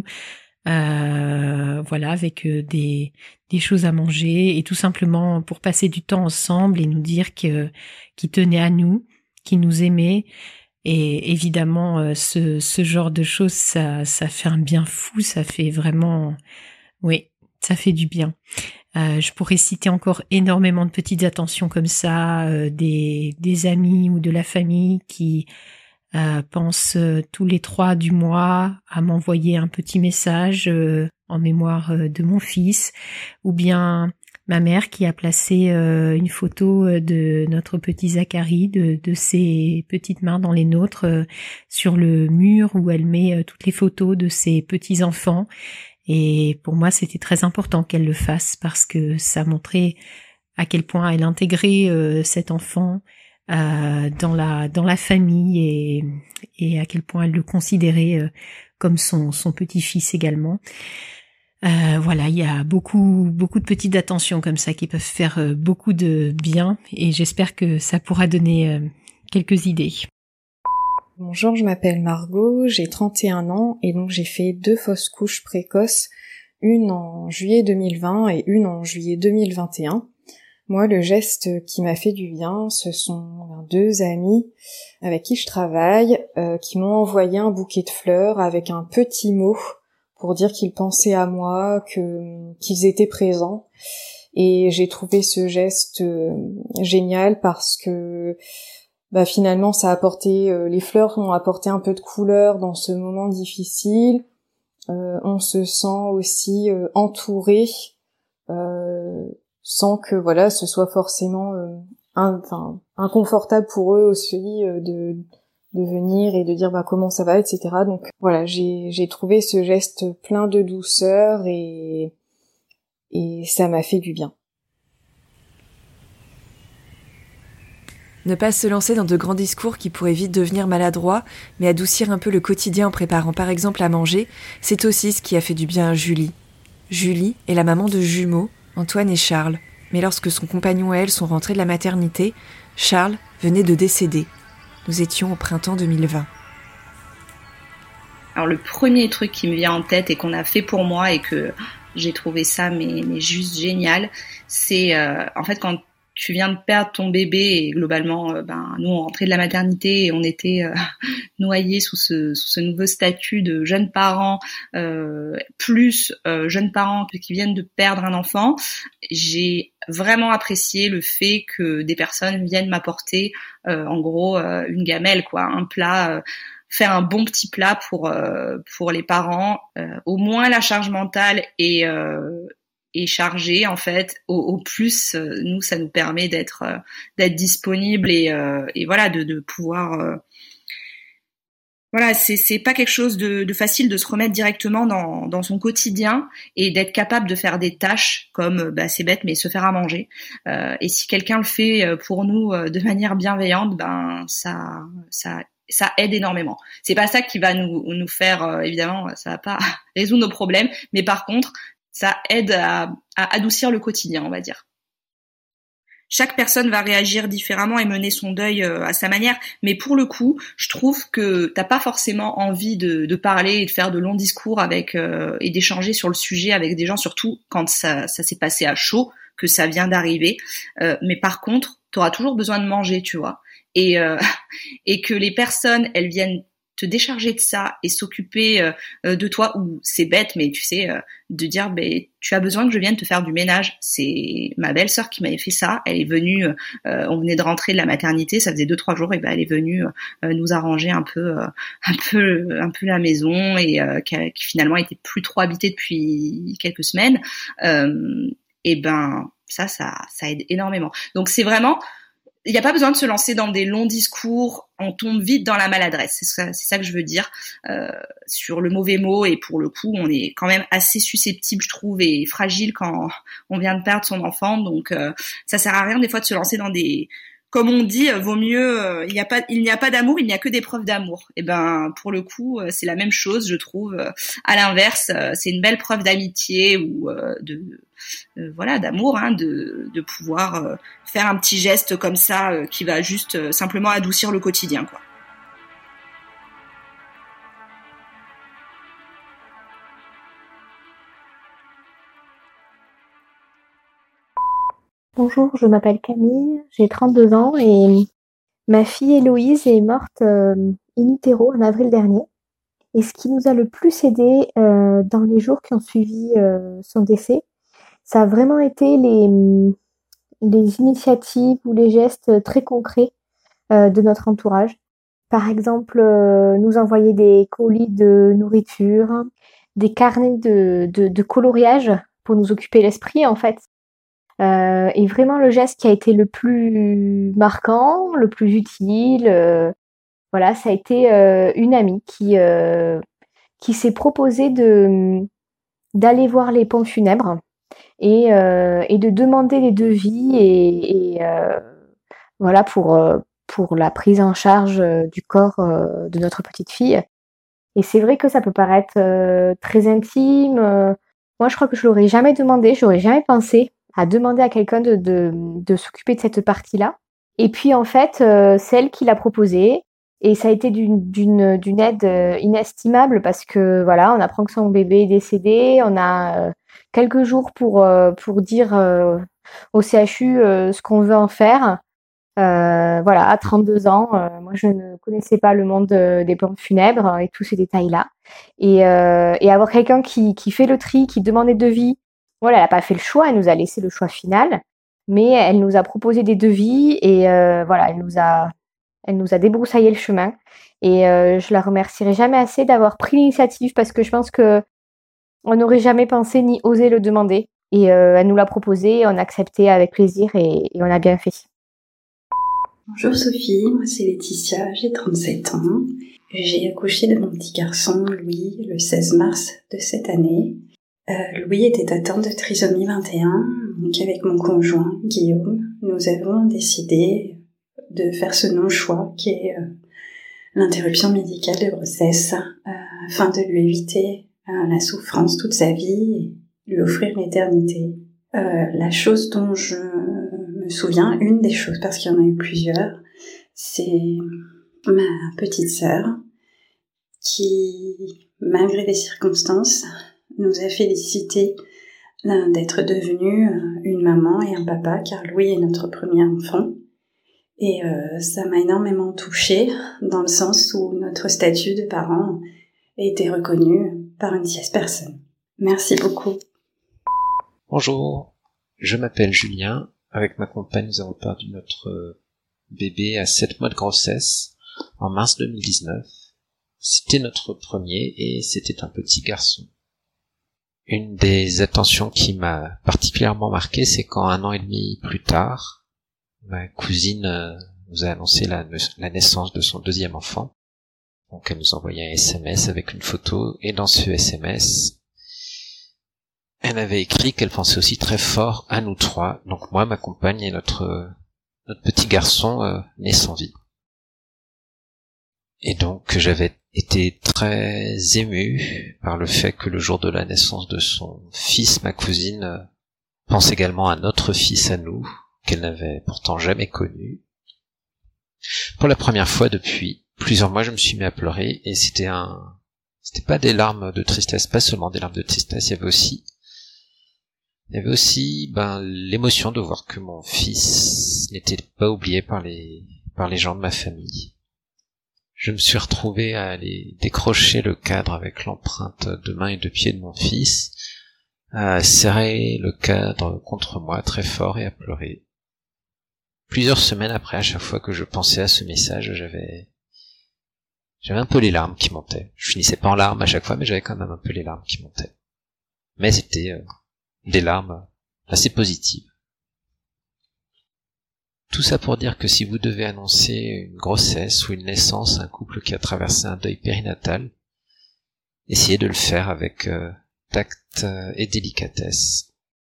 voilà, avec des choses à manger et tout simplement pour passer du temps ensemble et nous dire qu'ils tenaient à nous, qu'ils nous aimaient. Et évidemment, ce genre de choses, ça fait un bien fou, ça fait vraiment, oui, ça fait du bien. Je pourrais citer encore énormément de petites attentions comme ça, des amis ou de la famille qui pensent tous les 3 du mois à m'envoyer un petit message en mémoire de mon fils, ou bien ma mère qui a placé une photo de notre petit Zachary, de ses petites mains dans les nôtres sur le mur où elle met toutes les photos de ses petits-enfants. Et pour moi, c'était très important qu'elle le fasse parce que ça montrait à quel point elle intégrait cet enfant dans la famille et à quel point elle le considérait comme son petit-fils également. Voilà, il y a beaucoup de petites attentions comme ça qui peuvent faire beaucoup de bien et j'espère que ça pourra donner quelques idées. Bonjour, je m'appelle Margot, j'ai 31 ans et donc j'ai fait 2 fausses couches précoces, une en juillet 2020 et une en juillet 2021. Moi, le geste qui m'a fait du bien, ce sont 2 amis avec qui je travaille, qui m'ont envoyé un bouquet de fleurs avec un petit mot pour dire qu'ils pensaient à moi, qu'ils étaient présents. Et j'ai trouvé ce geste génial parce que finalement ça a apporté, les fleurs ont apporté un peu de couleur dans ce moment difficile. On se sent aussi entouré, sans que voilà ce soit forcément inconfortable pour eux aussi de venir et de dire comment ça va, etc. Donc voilà, j'ai trouvé ce geste plein de douceur et ça m'a fait du bien. Ne pas se lancer dans de grands discours qui pourraient vite devenir maladroits, mais adoucir un peu le quotidien en préparant par exemple à manger, c'est aussi ce qui a fait du bien à Julie. Julie est la maman de jumeaux, Antoine et Charles. Mais lorsque son compagnon et elle sont rentrés de la maternité, Charles venait de décéder. Nous étions au printemps 2020. Alors le premier truc qui me vient en tête et qu'on a fait pour moi et que j'ai trouvé ça mais juste génial, c'est en fait quand tu viens de perdre ton bébé et globalement, nous on rentrait de la maternité et on était noyés sous ce nouveau statut de jeunes parents plus jeunes parents qui viennent de perdre un enfant. J'ai vraiment apprécié le fait que des personnes viennent m'apporter en gros une gamelle, quoi, un plat. Faire un bon petit plat pour les parents, au moins la charge mentale est chargée en fait. Au plus, nous ça nous permet d'être disponible et voilà de pouvoir voilà, c'est pas quelque chose de facile de se remettre directement dans son quotidien et d'être capable de faire des tâches comme c'est bête mais se faire à manger. Et si quelqu'un le fait pour nous de manière bienveillante, ça aide énormément. C'est pas ça qui va nous faire évidemment, ça va pas résoudre nos problèmes, mais par contre, ça aide à adoucir le quotidien, on va dire. Chaque personne va réagir différemment et mener son deuil à sa manière, mais pour le coup, je trouve que t'as pas forcément envie de parler et de faire de longs discours et d'échanger sur le sujet avec des gens, surtout quand ça s'est passé à chaud, que ça vient d'arriver. Mais par contre, t'auras toujours besoin de manger, tu vois, et que les personnes, elles viennent te décharger de ça et s'occuper de toi, ou c'est bête, mais tu sais, de dire tu as besoin que je vienne te faire du ménage. C'est ma belle-sœur qui m'avait fait ça. Elle est venue, on venait de rentrer de la maternité, ça faisait 2-3 jours, et elle est venue nous arranger un peu la maison, et qui finalement était plus trop habitée depuis quelques semaines. Et ça aide énormément. Donc c'est vraiment, il n'y a pas besoin de se lancer dans des longs discours, on tombe vite dans la maladresse, c'est ça que je veux dire, sur le mauvais mot, et pour le coup, on est quand même assez susceptible, je trouve, et fragile quand on vient de perdre son enfant, donc ça sert à rien des fois de se lancer dans des... Comme on dit, vaut mieux, il n'y a pas d'amour, il n'y a que des preuves d'amour. Et pour le coup, c'est la même chose, je trouve. À l'inverse, c'est une belle preuve d'amitié ou d'amour, de pouvoir faire un petit geste comme ça qui va juste simplement adoucir le quotidien, quoi. Bonjour, je m'appelle Camille, j'ai 32 ans et ma fille Héloïse est morte in utero en avril dernier. Et ce qui nous a le plus aidé dans les jours qui ont suivi son décès, ça a vraiment été les initiatives ou les gestes très concrets de notre entourage. Par exemple, nous envoyer des colis de nourriture, des carnets de coloriage pour nous occuper l'esprit en fait. Et vraiment le geste qui a été le plus marquant, le plus utile, ça a été une amie qui s'est proposée d'aller voir les pompes funèbres et de demander des devis pour la prise en charge du corps de notre petite fille. Et c'est vrai que ça peut paraître très intime. Moi, je crois que je l'aurais jamais demandé, j'aurais jamais pensé à demander à quelqu'un de s'occuper de cette partie-là. Et puis en fait, c'est elle qui l'a proposé, et ça a été d'une aide inestimable parce que voilà, on apprend que son bébé est décédé, on a quelques jours pour dire au CHU ce qu'on veut en faire. À 32 ans, moi je ne connaissais pas le monde des pompes funèbres et tous ces détails-là. Et avoir quelqu'un qui fait le tri, qui demande des devis. Voilà, elle n'a pas fait le choix, elle nous a laissé le choix final, mais elle nous a proposé des devis et elle nous a débroussaillé le chemin. Et je la remercierai jamais assez d'avoir pris l'initiative parce que je pense que on n'aurait jamais pensé ni osé le demander. Et elle nous l'a proposé, on a accepté avec plaisir et on a bien fait. Bonjour Sophie, moi c'est Laetitia, j'ai 37 ans. J'ai accouché de mon petit garçon Louis le 16 mars de cette année. Louis était atteint de trisomie 21, donc avec mon conjoint Guillaume, nous avons décidé de faire ce non-choix qui est l'interruption médicale de grossesse afin de lui éviter la souffrance toute sa vie et lui offrir une éternité. La chose dont je me souviens, une des choses, parce qu'il y en a eu plusieurs, c'est ma petite sœur qui, malgré les circonstances, nous a félicité d'être devenue une maman et un papa, car Louis est notre premier enfant. Et ça m'a énormément touchée, dans le sens où notre statut de parent a été reconnu par une tierce personne. Merci beaucoup. Bonjour, je m'appelle Julien. Avec ma compagne, nous avons perdu notre bébé à 7 mois de grossesse en mars 2019. C'était notre premier et c'était un petit garçon. Une des attentions qui m'a particulièrement marqué, c'est quand 1 an et demi plus tard, ma cousine nous a annoncé la naissance de son deuxième enfant. Donc elle nous envoyait un SMS avec une photo, et dans ce SMS, elle avait écrit qu'elle pensait aussi très fort à nous trois, donc moi, ma compagne et notre petit garçon né sans vie. Et donc j'avais été très ému par le fait que le jour de la naissance de son fils, ma cousine pense également à notre fils à nous, qu'elle n'avait pourtant jamais connu. Pour la première fois depuis plusieurs mois, je me suis mis à pleurer, et c'était pas des larmes de tristesse, pas seulement des larmes de tristesse, il y avait aussi l'émotion de voir que mon fils n'était pas oublié par les gens de ma famille. Je me suis retrouvé à aller décrocher le cadre avec l'empreinte de main et de pied de mon fils, à serrer le cadre contre moi très fort et à pleurer. Plusieurs semaines après, à chaque fois que je pensais à ce message, j'avais un peu les larmes qui montaient. Je finissais pas en larmes à chaque fois, mais j'avais quand même un peu les larmes qui montaient. Mais c'était des larmes assez positives. Tout ça pour dire que si vous devez annoncer une grossesse ou une naissance à un couple qui a traversé un deuil périnatal, essayez de le faire avec tact et délicatesse.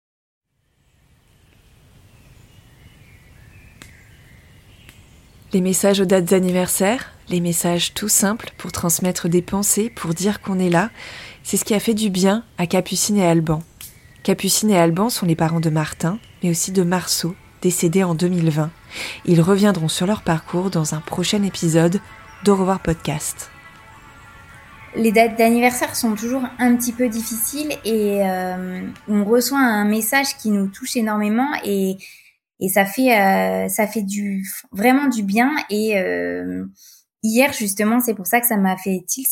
Les messages aux dates anniversaires, les messages tout simples pour transmettre des pensées, pour dire qu'on est là, c'est ce qui a fait du bien à Capucine et Alban. Capucine et Alban sont les parents de Martin, mais aussi de Marceau, décédé en 2020. Ils reviendront sur leur parcours dans un prochain épisode d'Au revoir podcast. Les dates d'anniversaire sont toujours un petit peu difficiles et on reçoit un message qui nous touche énormément et ça fait vraiment du bien. Et hier justement, c'est pour ça que ça m'a fait tilt.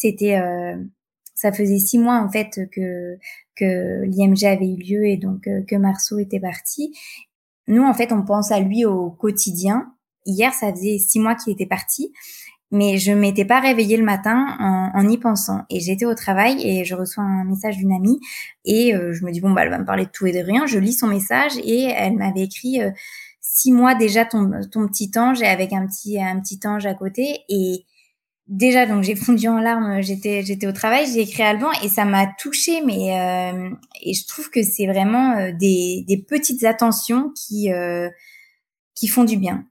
Ça faisait 6 mois en fait que l'IMG avait eu lieu et donc que Marceau était parti. Nous en fait on pense à lui au quotidien. Hier ça faisait 6 mois qu'il était parti. Mais je m'étais pas réveillée le matin en y pensant. Et j'étais au travail et je reçois un message d'une amie et je me dis elle va me parler de tout et de rien. Je lis son message et elle m'avait écrit 6 mois déjà ton petit ange et avec un petit ange à côté. Et déjà donc j'ai fondu en larmes. J'étais au travail, j'ai écrit à Alban et ça m'a touchée. Mais et je trouve que c'est vraiment des petites attentions qui font du bien.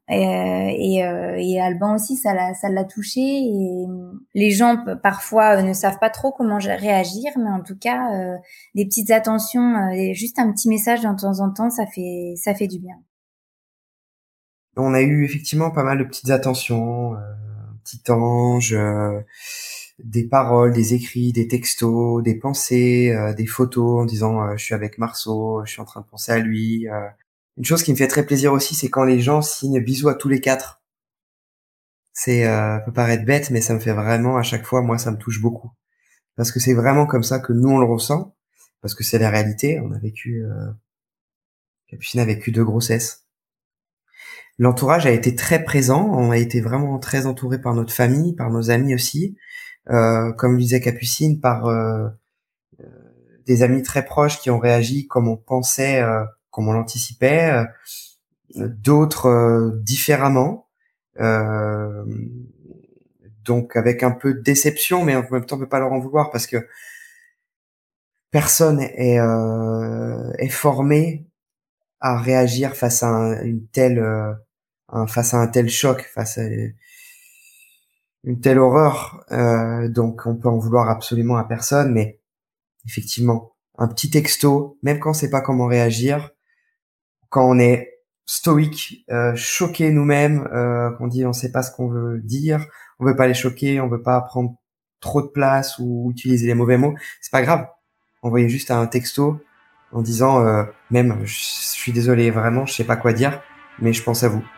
Et Alban aussi, ça l'a touché. Et les gens parfois ne savent pas trop comment réagir, mais en tout cas, des petites attentions, juste un petit message de temps en temps, ça fait du bien. On a eu effectivement pas mal de petites attentions, un petit ange, des paroles, des écrits, des textos, des pensées, des photos en disant je suis avec Marceau, je suis en train de penser à lui. Une chose qui me fait très plaisir aussi, c'est quand les gens signent bisous à tous les 4. C'est peut paraître bête, mais ça me fait vraiment à chaque fois, moi, ça me touche beaucoup. Parce que c'est vraiment comme ça que nous, on le ressent. Parce que c'est la réalité. On a vécu... Capucine a vécu 2 grossesses. L'entourage a été très présent. On a été vraiment très entouré par notre famille, par nos amis aussi. Comme le disait Capucine, par des amis très proches qui ont réagi comme on pensait... comme on l'anticipait, d'autres différemment, donc avec un peu de déception, mais en même temps on peut pas leur en vouloir parce que personne est formé à réagir face à un tel choc, face à une telle horreur, donc on peut en vouloir absolument à personne, mais effectivement un petit texto, même quand on sait pas comment réagir, quand on est stoïque, choqué nous-mêmes, qu'on dit on sait pas ce qu'on veut dire, on veut pas les choquer, on veut pas prendre trop de place ou utiliser les mauvais mots, c'est pas grave. Envoyez juste un texto en disant même je suis désolé vraiment, je sais pas quoi dire, mais je pense à vous.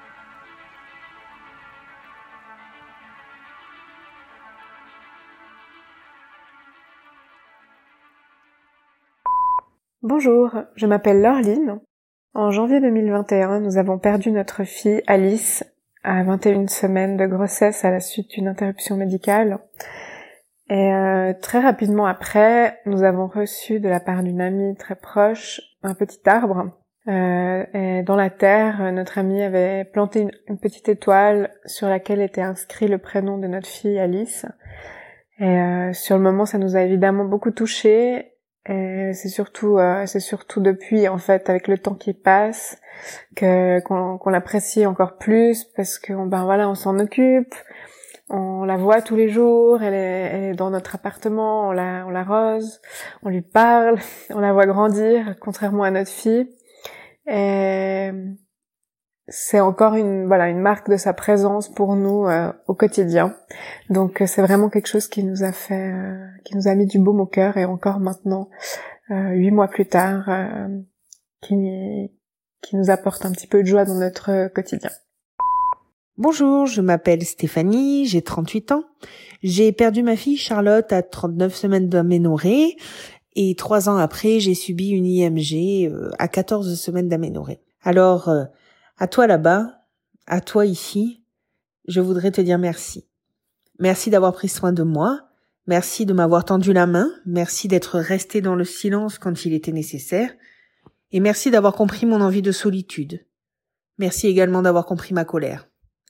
Bonjour, je m'appelle Laureline. En janvier 2021, nous avons perdu notre fille Alice à 21 semaines de grossesse à la suite d'une interruption médicale. Et très rapidement après, nous avons reçu de la part d'une amie très proche un petit arbre Et dans la terre, notre amie avait planté une petite étoile sur laquelle était inscrit le prénom de notre fille Alice. Et sur le moment, ça nous a évidemment beaucoup touchés. Et c'est surtout depuis, en fait, avec le temps qui passe, qu'on l'apprécie encore plus, parce que on s'en occupe, on la voit tous les jours, elle est dans notre appartement, on l'arrose, on lui parle, on la voit grandir, contrairement à notre fille. Et c'est encore une marque de sa présence pour nous au quotidien. Donc c'est vraiment quelque chose qui nous a mis du baume au cœur, et encore maintenant, 8 mois plus tard, qui nous apporte un petit peu de joie dans notre quotidien. Bonjour, je m'appelle Stéphanie, j'ai 38 ans. J'ai perdu ma fille Charlotte à 39 semaines d'aménorrhée, et 3 ans après, j'ai subi une IMG à 14 semaines d'aménorrhée. Alors, à toi là-bas, à toi ici, je voudrais te dire merci. Merci d'avoir pris soin de moi, merci de m'avoir tendu la main, merci d'être resté dans le silence quand il était nécessaire, et merci d'avoir compris mon envie de solitude. Merci également d'avoir compris ma colère.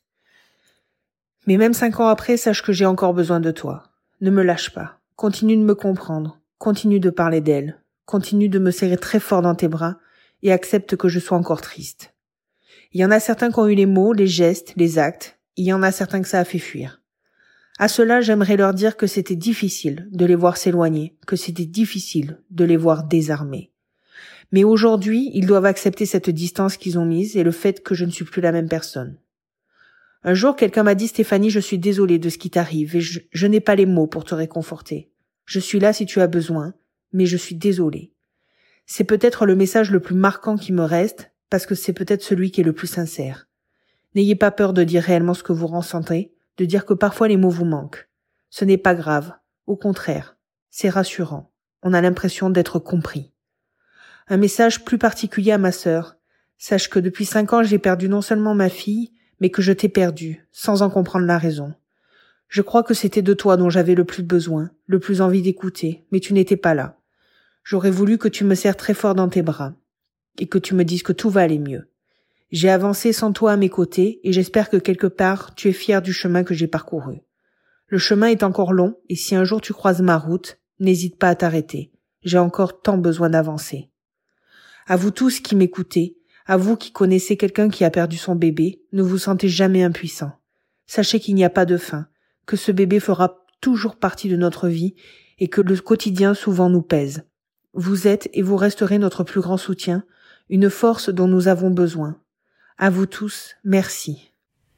Mais même 5 ans après, sache que j'ai encore besoin de toi. Ne me lâche pas. Continue de me comprendre. Continue de parler d'elle. Continue de me serrer très fort dans tes bras et accepte que je sois encore triste. Il y en a certains qui ont eu les mots, les gestes, les actes. Il y en a certains que ça a fait fuir. À cela, j'aimerais leur dire que c'était difficile de les voir s'éloigner, que c'était difficile de les voir désarmés. Mais aujourd'hui, ils doivent accepter cette distance qu'ils ont mise et le fait que je ne suis plus la même personne. Un jour, quelqu'un m'a dit « Stéphanie, je suis désolée de ce qui t'arrive et je n'ai pas les mots pour te réconforter. Je suis là si tu as besoin, mais je suis désolée. » C'est peut-être le message le plus marquant qui me reste, parce que c'est peut-être celui qui est le plus sincère. N'ayez pas peur de dire réellement ce que vous ressentez, de dire que parfois les mots vous manquent. Ce n'est pas grave. Au contraire, c'est rassurant. On a l'impression d'être compris. Un message plus particulier à ma sœur. Sache que depuis 5 ans, j'ai perdu non seulement ma fille, mais que je t'ai perdu, sans en comprendre la raison. Je crois que c'était de toi dont j'avais le plus besoin, le plus envie d'écouter, mais tu n'étais pas là. J'aurais voulu que tu me serres très fort dans tes bras, et que tu me dises que tout va aller mieux. J'ai avancé sans toi à mes côtés, et j'espère que quelque part, tu es fier du chemin que j'ai parcouru. Le chemin est encore long, et si un jour tu croises ma route, n'hésite pas à t'arrêter. J'ai encore tant besoin d'avancer. À vous tous qui m'écoutez, à vous qui connaissez quelqu'un qui a perdu son bébé, ne vous sentez jamais impuissant. Sachez qu'il n'y a pas de fin, que ce bébé fera toujours partie de notre vie et que le quotidien souvent nous pèse. Vous êtes et vous resterez notre plus grand soutien, une force dont nous avons besoin. À vous tous, merci.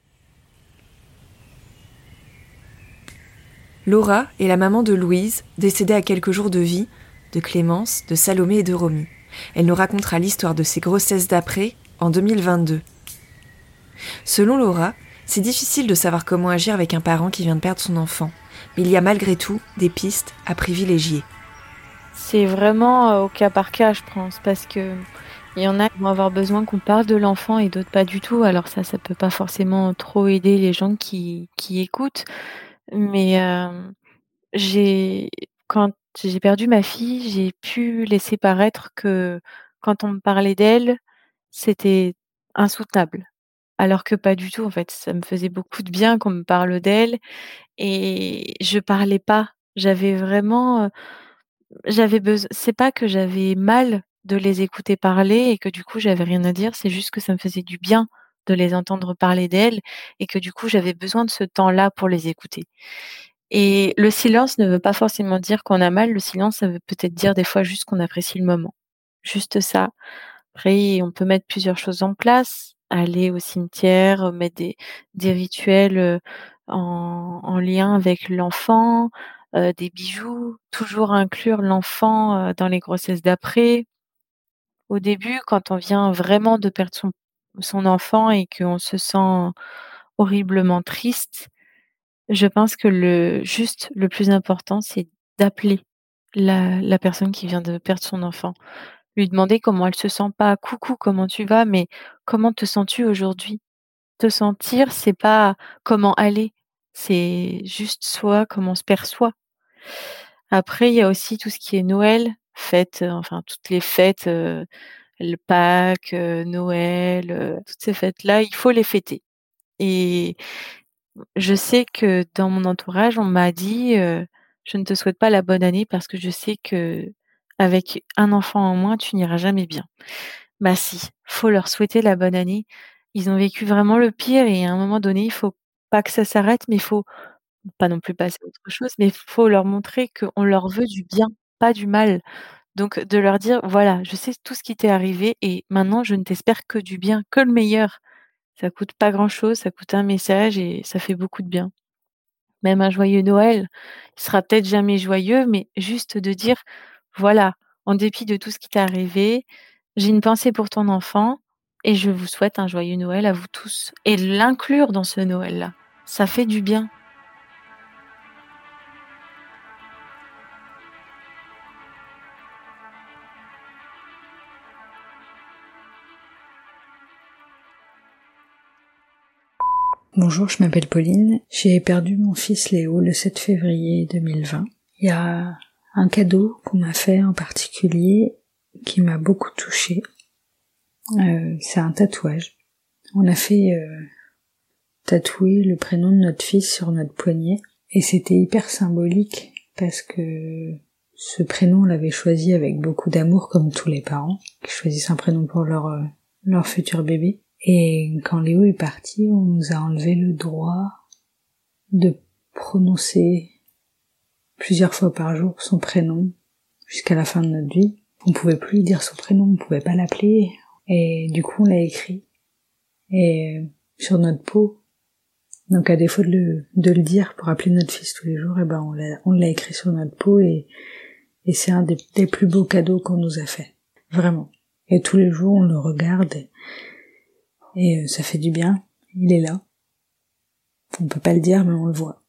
Laura est la maman de Louise, décédée à quelques jours de vie, de Clémence, de Salomé et de Romy. Elle nous racontera l'histoire de ses grossesses d'après, en 2022. Selon Laura, c'est difficile de savoir comment agir avec un parent qui vient de perdre son enfant, mais il y a malgré tout des pistes à privilégier. C'est vraiment au cas par cas, je pense, parce que il y en a qui vont avoir besoin qu'on parle de l'enfant et d'autres pas du tout. Alors ça peut pas forcément trop aider les gens qui écoutent. Mais quand j'ai perdu ma fille, j'ai pu laisser paraître que quand on me parlait d'elle, c'était insoutenable. Alors que pas du tout, en fait. Ça me faisait beaucoup de bien qu'on me parle d'elle et je parlais pas. J'avais vraiment, c'est pas que j'avais mal de les écouter parler et que du coup j'avais rien à dire, c'est juste que ça me faisait du bien de les entendre parler d'elle et que du coup j'avais besoin de ce temps-là pour les écouter. Et le silence ne veut pas forcément dire qu'on a mal, le silence ça veut peut-être dire des fois juste qu'on apprécie le moment. Juste ça. Après on peut mettre plusieurs choses en place, aller au cimetière, mettre des rituels, en lien avec l'enfant, des bijoux, toujours inclure l'enfant, dans les grossesses d'après. Au début, quand on vient vraiment de perdre son enfant et qu'on se sent horriblement triste, je pense que le plus important, c'est d'appeler la personne qui vient de perdre son enfant. Lui demander comment elle se sent, pas: «Coucou, comment tu vas?» mais: «Comment te sens-tu aujourd'hui?» Te sentir, c'est pas comment aller, c'est juste soi, comment on se perçoit. Après, il y a aussi tout ce qui est Noël, fêtes, enfin toutes les fêtes, Le Pâques, Noël, toutes ces fêtes-là, il faut les fêter. Et je sais que dans mon entourage, on m'a dit, «Je ne te souhaite pas la bonne année parce que je sais qu'avec un enfant en moins, tu n'iras jamais bien». Bah si, faut leur souhaiter la bonne année. Ils ont vécu vraiment le pire et à un moment donné, il faut pas que ça s'arrête, mais il faut pas non plus passer à autre chose, mais faut leur montrer qu'on leur veut du bien, pas du mal. Donc de leur dire: «Voilà, je sais tout ce qui t'est arrivé et maintenant je ne t'espère que du bien, que le meilleur». Ça coûte pas grand-chose, ça coûte un message et ça fait beaucoup de bien. Même un joyeux Noël, il sera peut-être jamais joyeux, mais juste de dire: «Voilà, en dépit de tout ce qui t'est arrivé, j'ai une pensée pour ton enfant et je vous souhaite un joyeux Noël à vous tous» et l'inclure dans ce Noël-là, ça fait du bien. Bonjour, je m'appelle Pauline. J'ai perdu mon fils Léo le 7 février 2020. Il y a un cadeau qu'on m'a fait en particulier qui m'a beaucoup touchée. C'est un tatouage. On a fait tatouer le prénom de notre fils sur notre poignet et c'était hyper symbolique parce que ce prénom on l'avait choisi avec beaucoup d'amour comme tous les parents qui choisissent un prénom pour leur futur bébé. Et quand Léo est parti, on nous a enlevé le droit de prononcer plusieurs fois par jour son prénom jusqu'à la fin de notre vie. On pouvait plus lui dire son prénom, on pouvait pas l'appeler. Et du coup, on l'a écrit. Et sur notre peau. Donc à défaut de le dire pour appeler notre fils tous les jours, on l'a écrit sur notre peau et c'est un des plus beaux cadeaux qu'on nous a fait. Vraiment. Et tous les jours, on le regarde et ça fait du bien. Il est là. On peut pas le dire, mais on le voit.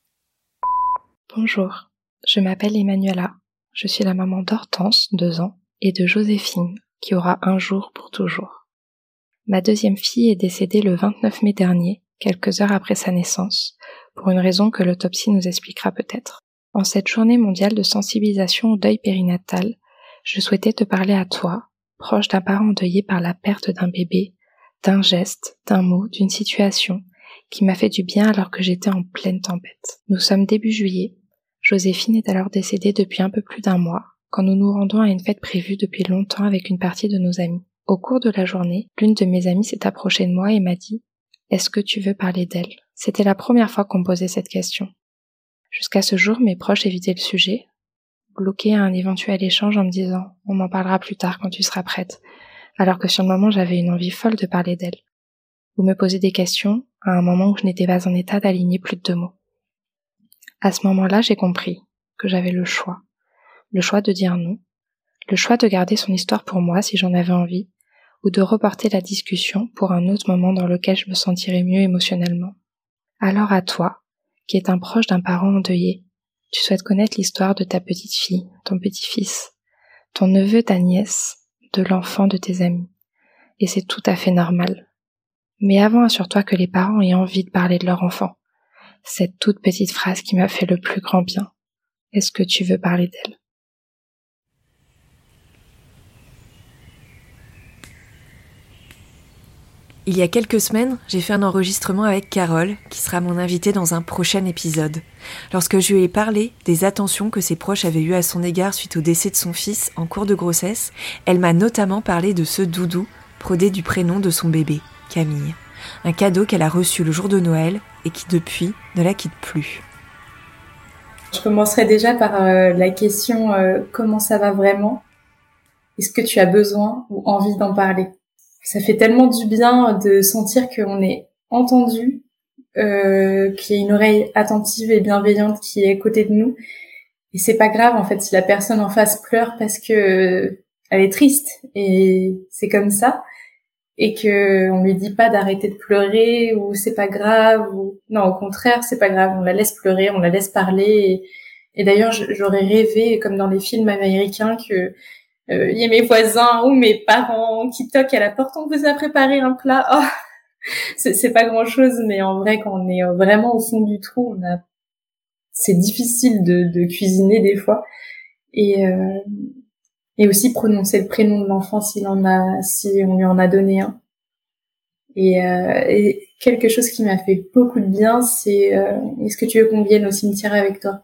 Bonjour, je m'appelle Emmanuela. Je suis la maman d'Hortense, 2 ans, et de Joséphine, qui aura un jour pour toujours. Ma deuxième fille est décédée le 29 mai dernier, quelques heures après sa naissance, pour une raison que l'autopsie nous expliquera peut-être. En cette journée mondiale de sensibilisation au deuil périnatal, je souhaitais te parler à toi, proche d'un parent endeuillé par la perte d'un bébé, d'un geste, d'un mot, d'une situation qui m'a fait du bien alors que j'étais en pleine tempête. Nous sommes début juillet. Joséphine est alors décédée depuis un peu plus d'1 mois, quand nous nous rendons à une fête prévue depuis longtemps avec une partie de nos amis. Au cours de la journée, l'une de mes amies s'est approchée de moi et m'a dit « Est-ce que tu veux parler d'elle ?» C'était la première fois qu'on me posait cette question. Jusqu'à ce jour, mes proches évitaient le sujet, bloquaient un éventuel échange en me disant « On en parlera plus tard quand tu seras prête », alors que sur le moment j'avais une envie folle de parler d'elle. Vous me posez des questions à un moment où je n'étais pas en état d'aligner plus de 2 mots. À ce moment-là, j'ai compris que j'avais le choix de dire non, le choix de garder son histoire pour moi si j'en avais envie, ou de reporter la discussion pour un autre moment dans lequel je me sentirais mieux émotionnellement. Alors à toi, qui est un proche d'un parent endeuillé, tu souhaites connaître l'histoire de ta petite fille, ton petit-fils, ton neveu, ta nièce, de l'enfant de tes amis. Et c'est tout à fait normal. Mais avant, assure-toi que les parents aient envie de parler de leur enfant. Cette toute petite phrase qui m'a fait le plus grand bien. Est-ce que tu veux parler d'elle ? Il y a quelques semaines, j'ai fait un enregistrement avec Carole, qui sera mon invitée dans un prochain épisode. Lorsque je lui ai parlé des attentions que ses proches avaient eues à son égard suite au décès de son fils en cours de grossesse, elle m'a notamment parlé de ce doudou, brodé du prénom de son bébé, Camille. Un cadeau qu'elle a reçu le jour de Noël et qui depuis ne la quitte plus. Je commencerai déjà par la question comment ça va vraiment ? Est-ce que tu as besoin ou envie d'en parler ? Ça fait tellement du bien de sentir qu'on est entendu, qu'il y a une oreille attentive et bienveillante qui est à côté de nous. Et c'est pas grave en fait si la personne en face pleure parce que elle est triste et c'est comme ça. Et que on lui dit pas d'arrêter de pleurer ou c'est pas grave ou non au contraire c'est pas grave, on la laisse pleurer, on la laisse parler et d'ailleurs j'aurais rêvé comme dans les films américains que y a mes voisins ou mes parents qui toquent à la porte, on vous a préparé un plat. Oh, c'est pas grand chose mais en vrai quand on est vraiment au fond du trou, c'est difficile de cuisiner des fois et Et aussi prononcer le prénom de l'enfant si on lui en a donné un. Et quelque chose qui m'a fait beaucoup de bien, c'est est-ce que tu veux qu'on vienne au cimetière avec toi?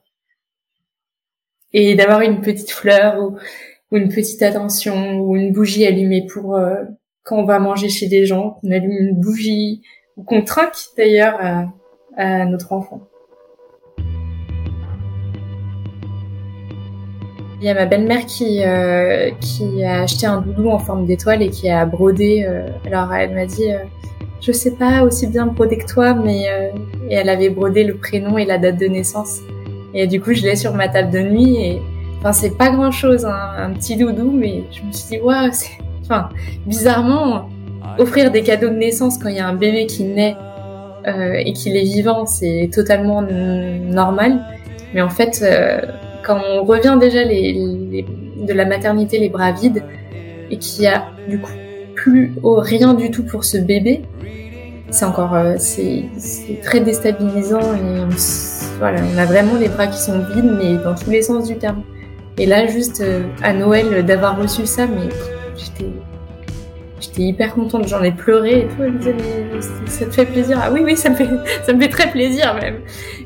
Et d'avoir une petite fleur ou une petite attention ou une bougie allumée pour quand on va manger chez des gens, qu'on allume une bougie ou qu'on trinque d'ailleurs à notre enfant. Il y a ma belle-mère qui a acheté un doudou en forme d'étoile et qui a brodé. Alors elle m'a dit, je sais pas aussi bien broder que toi, mais et elle avait brodé le prénom et la date de naissance. Et du coup, je l'ai sur ma table de nuit. Et enfin, c'est pas grand-chose, hein, un petit doudou, mais je me suis dit, waouh, bizarrement, offrir des cadeaux de naissance quand il y a un bébé qui naît et qu'il est vivant, c'est totalement normal. Mais en fait, quand on revient déjà de la maternité les bras vides et qu'il y a du coup plus rien du tout pour ce bébé, c'est encore c'est très déstabilisant et on a vraiment les bras qui sont vides, mais dans tous les sens du terme. Et là, juste à Noël d'avoir reçu ça, mais j'étais hyper contente, j'en ai pleuré et tout. Elle me disait, mais ça te fait plaisir? Ah oui, ça me fait très plaisir même.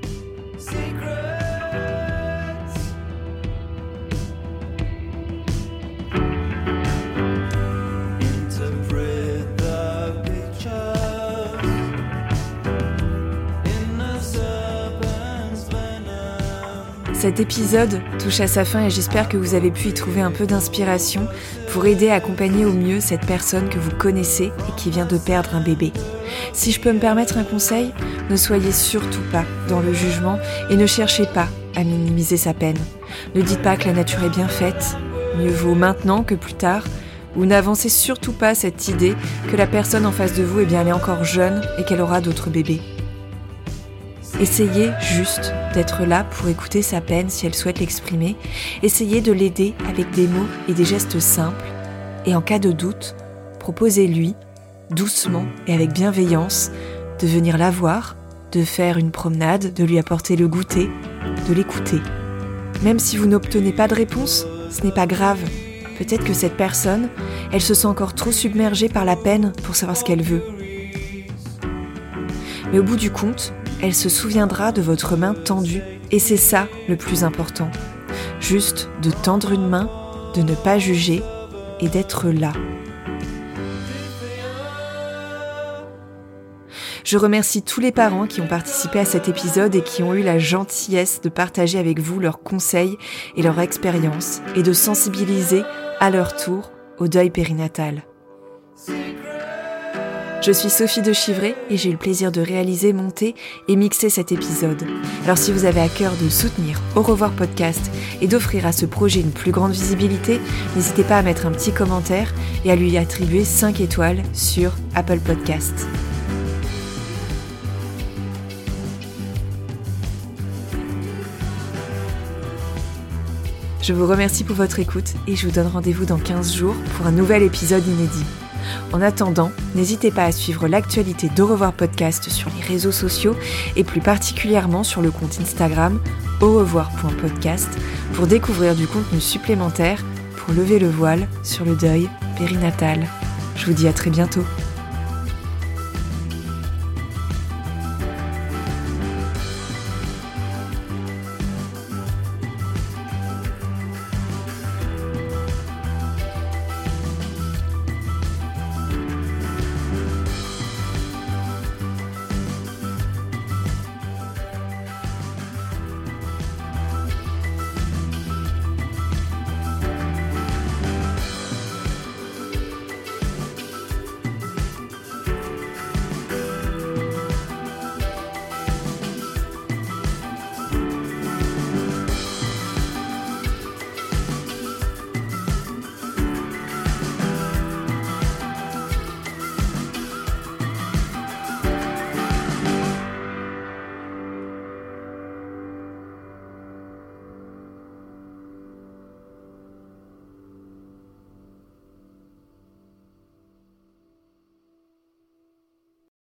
Cet épisode touche à sa fin et j'espère que vous avez pu y trouver un peu d'inspiration pour aider à accompagner au mieux cette personne que vous connaissez et qui vient de perdre un bébé. Si je peux me permettre un conseil, ne soyez surtout pas dans le jugement et ne cherchez pas à minimiser sa peine. Ne dites pas que la nature est bien faite, mieux vaut maintenant que plus tard, ou n'avancez surtout pas cette idée que la personne en face de vous, elle est encore jeune et qu'elle aura d'autres bébés. Essayez juste d'être là pour écouter sa peine si elle souhaite l'exprimer. Essayez de l'aider avec des mots et des gestes simples. Et en cas de doute, proposez-lui, doucement et avec bienveillance, de venir la voir, de faire une promenade, de lui apporter le goûter, de l'écouter. Même si vous n'obtenez pas de réponse, ce n'est pas grave. Peut-être que cette personne, elle se sent encore trop submergée par la peine pour savoir ce qu'elle veut. Mais au bout du compte, elle se souviendra de votre main tendue, et c'est ça le plus important. Juste de tendre une main, de ne pas juger et d'être là. Je remercie tous les parents qui ont participé à cet épisode et qui ont eu la gentillesse de partager avec vous leurs conseils et leur expérience et de sensibiliser à leur tour au deuil périnatal. Je suis Sophie de Chivray et j'ai eu le plaisir de réaliser, monter et mixer cet épisode. Alors si vous avez à cœur de soutenir Au revoir podcast et d'offrir à ce projet une plus grande visibilité, n'hésitez pas à mettre un petit commentaire et à lui attribuer 5 étoiles sur Apple Podcasts. Je vous remercie pour votre écoute et je vous donne rendez-vous dans 15 jours pour un nouvel épisode inédit. En attendant, n'hésitez pas à suivre l'actualité d'Au revoir podcast sur les réseaux sociaux et plus particulièrement sur le compte Instagram aurevoir.podcast pour découvrir du contenu supplémentaire pour lever le voile sur le deuil périnatal. Je vous dis à très bientôt.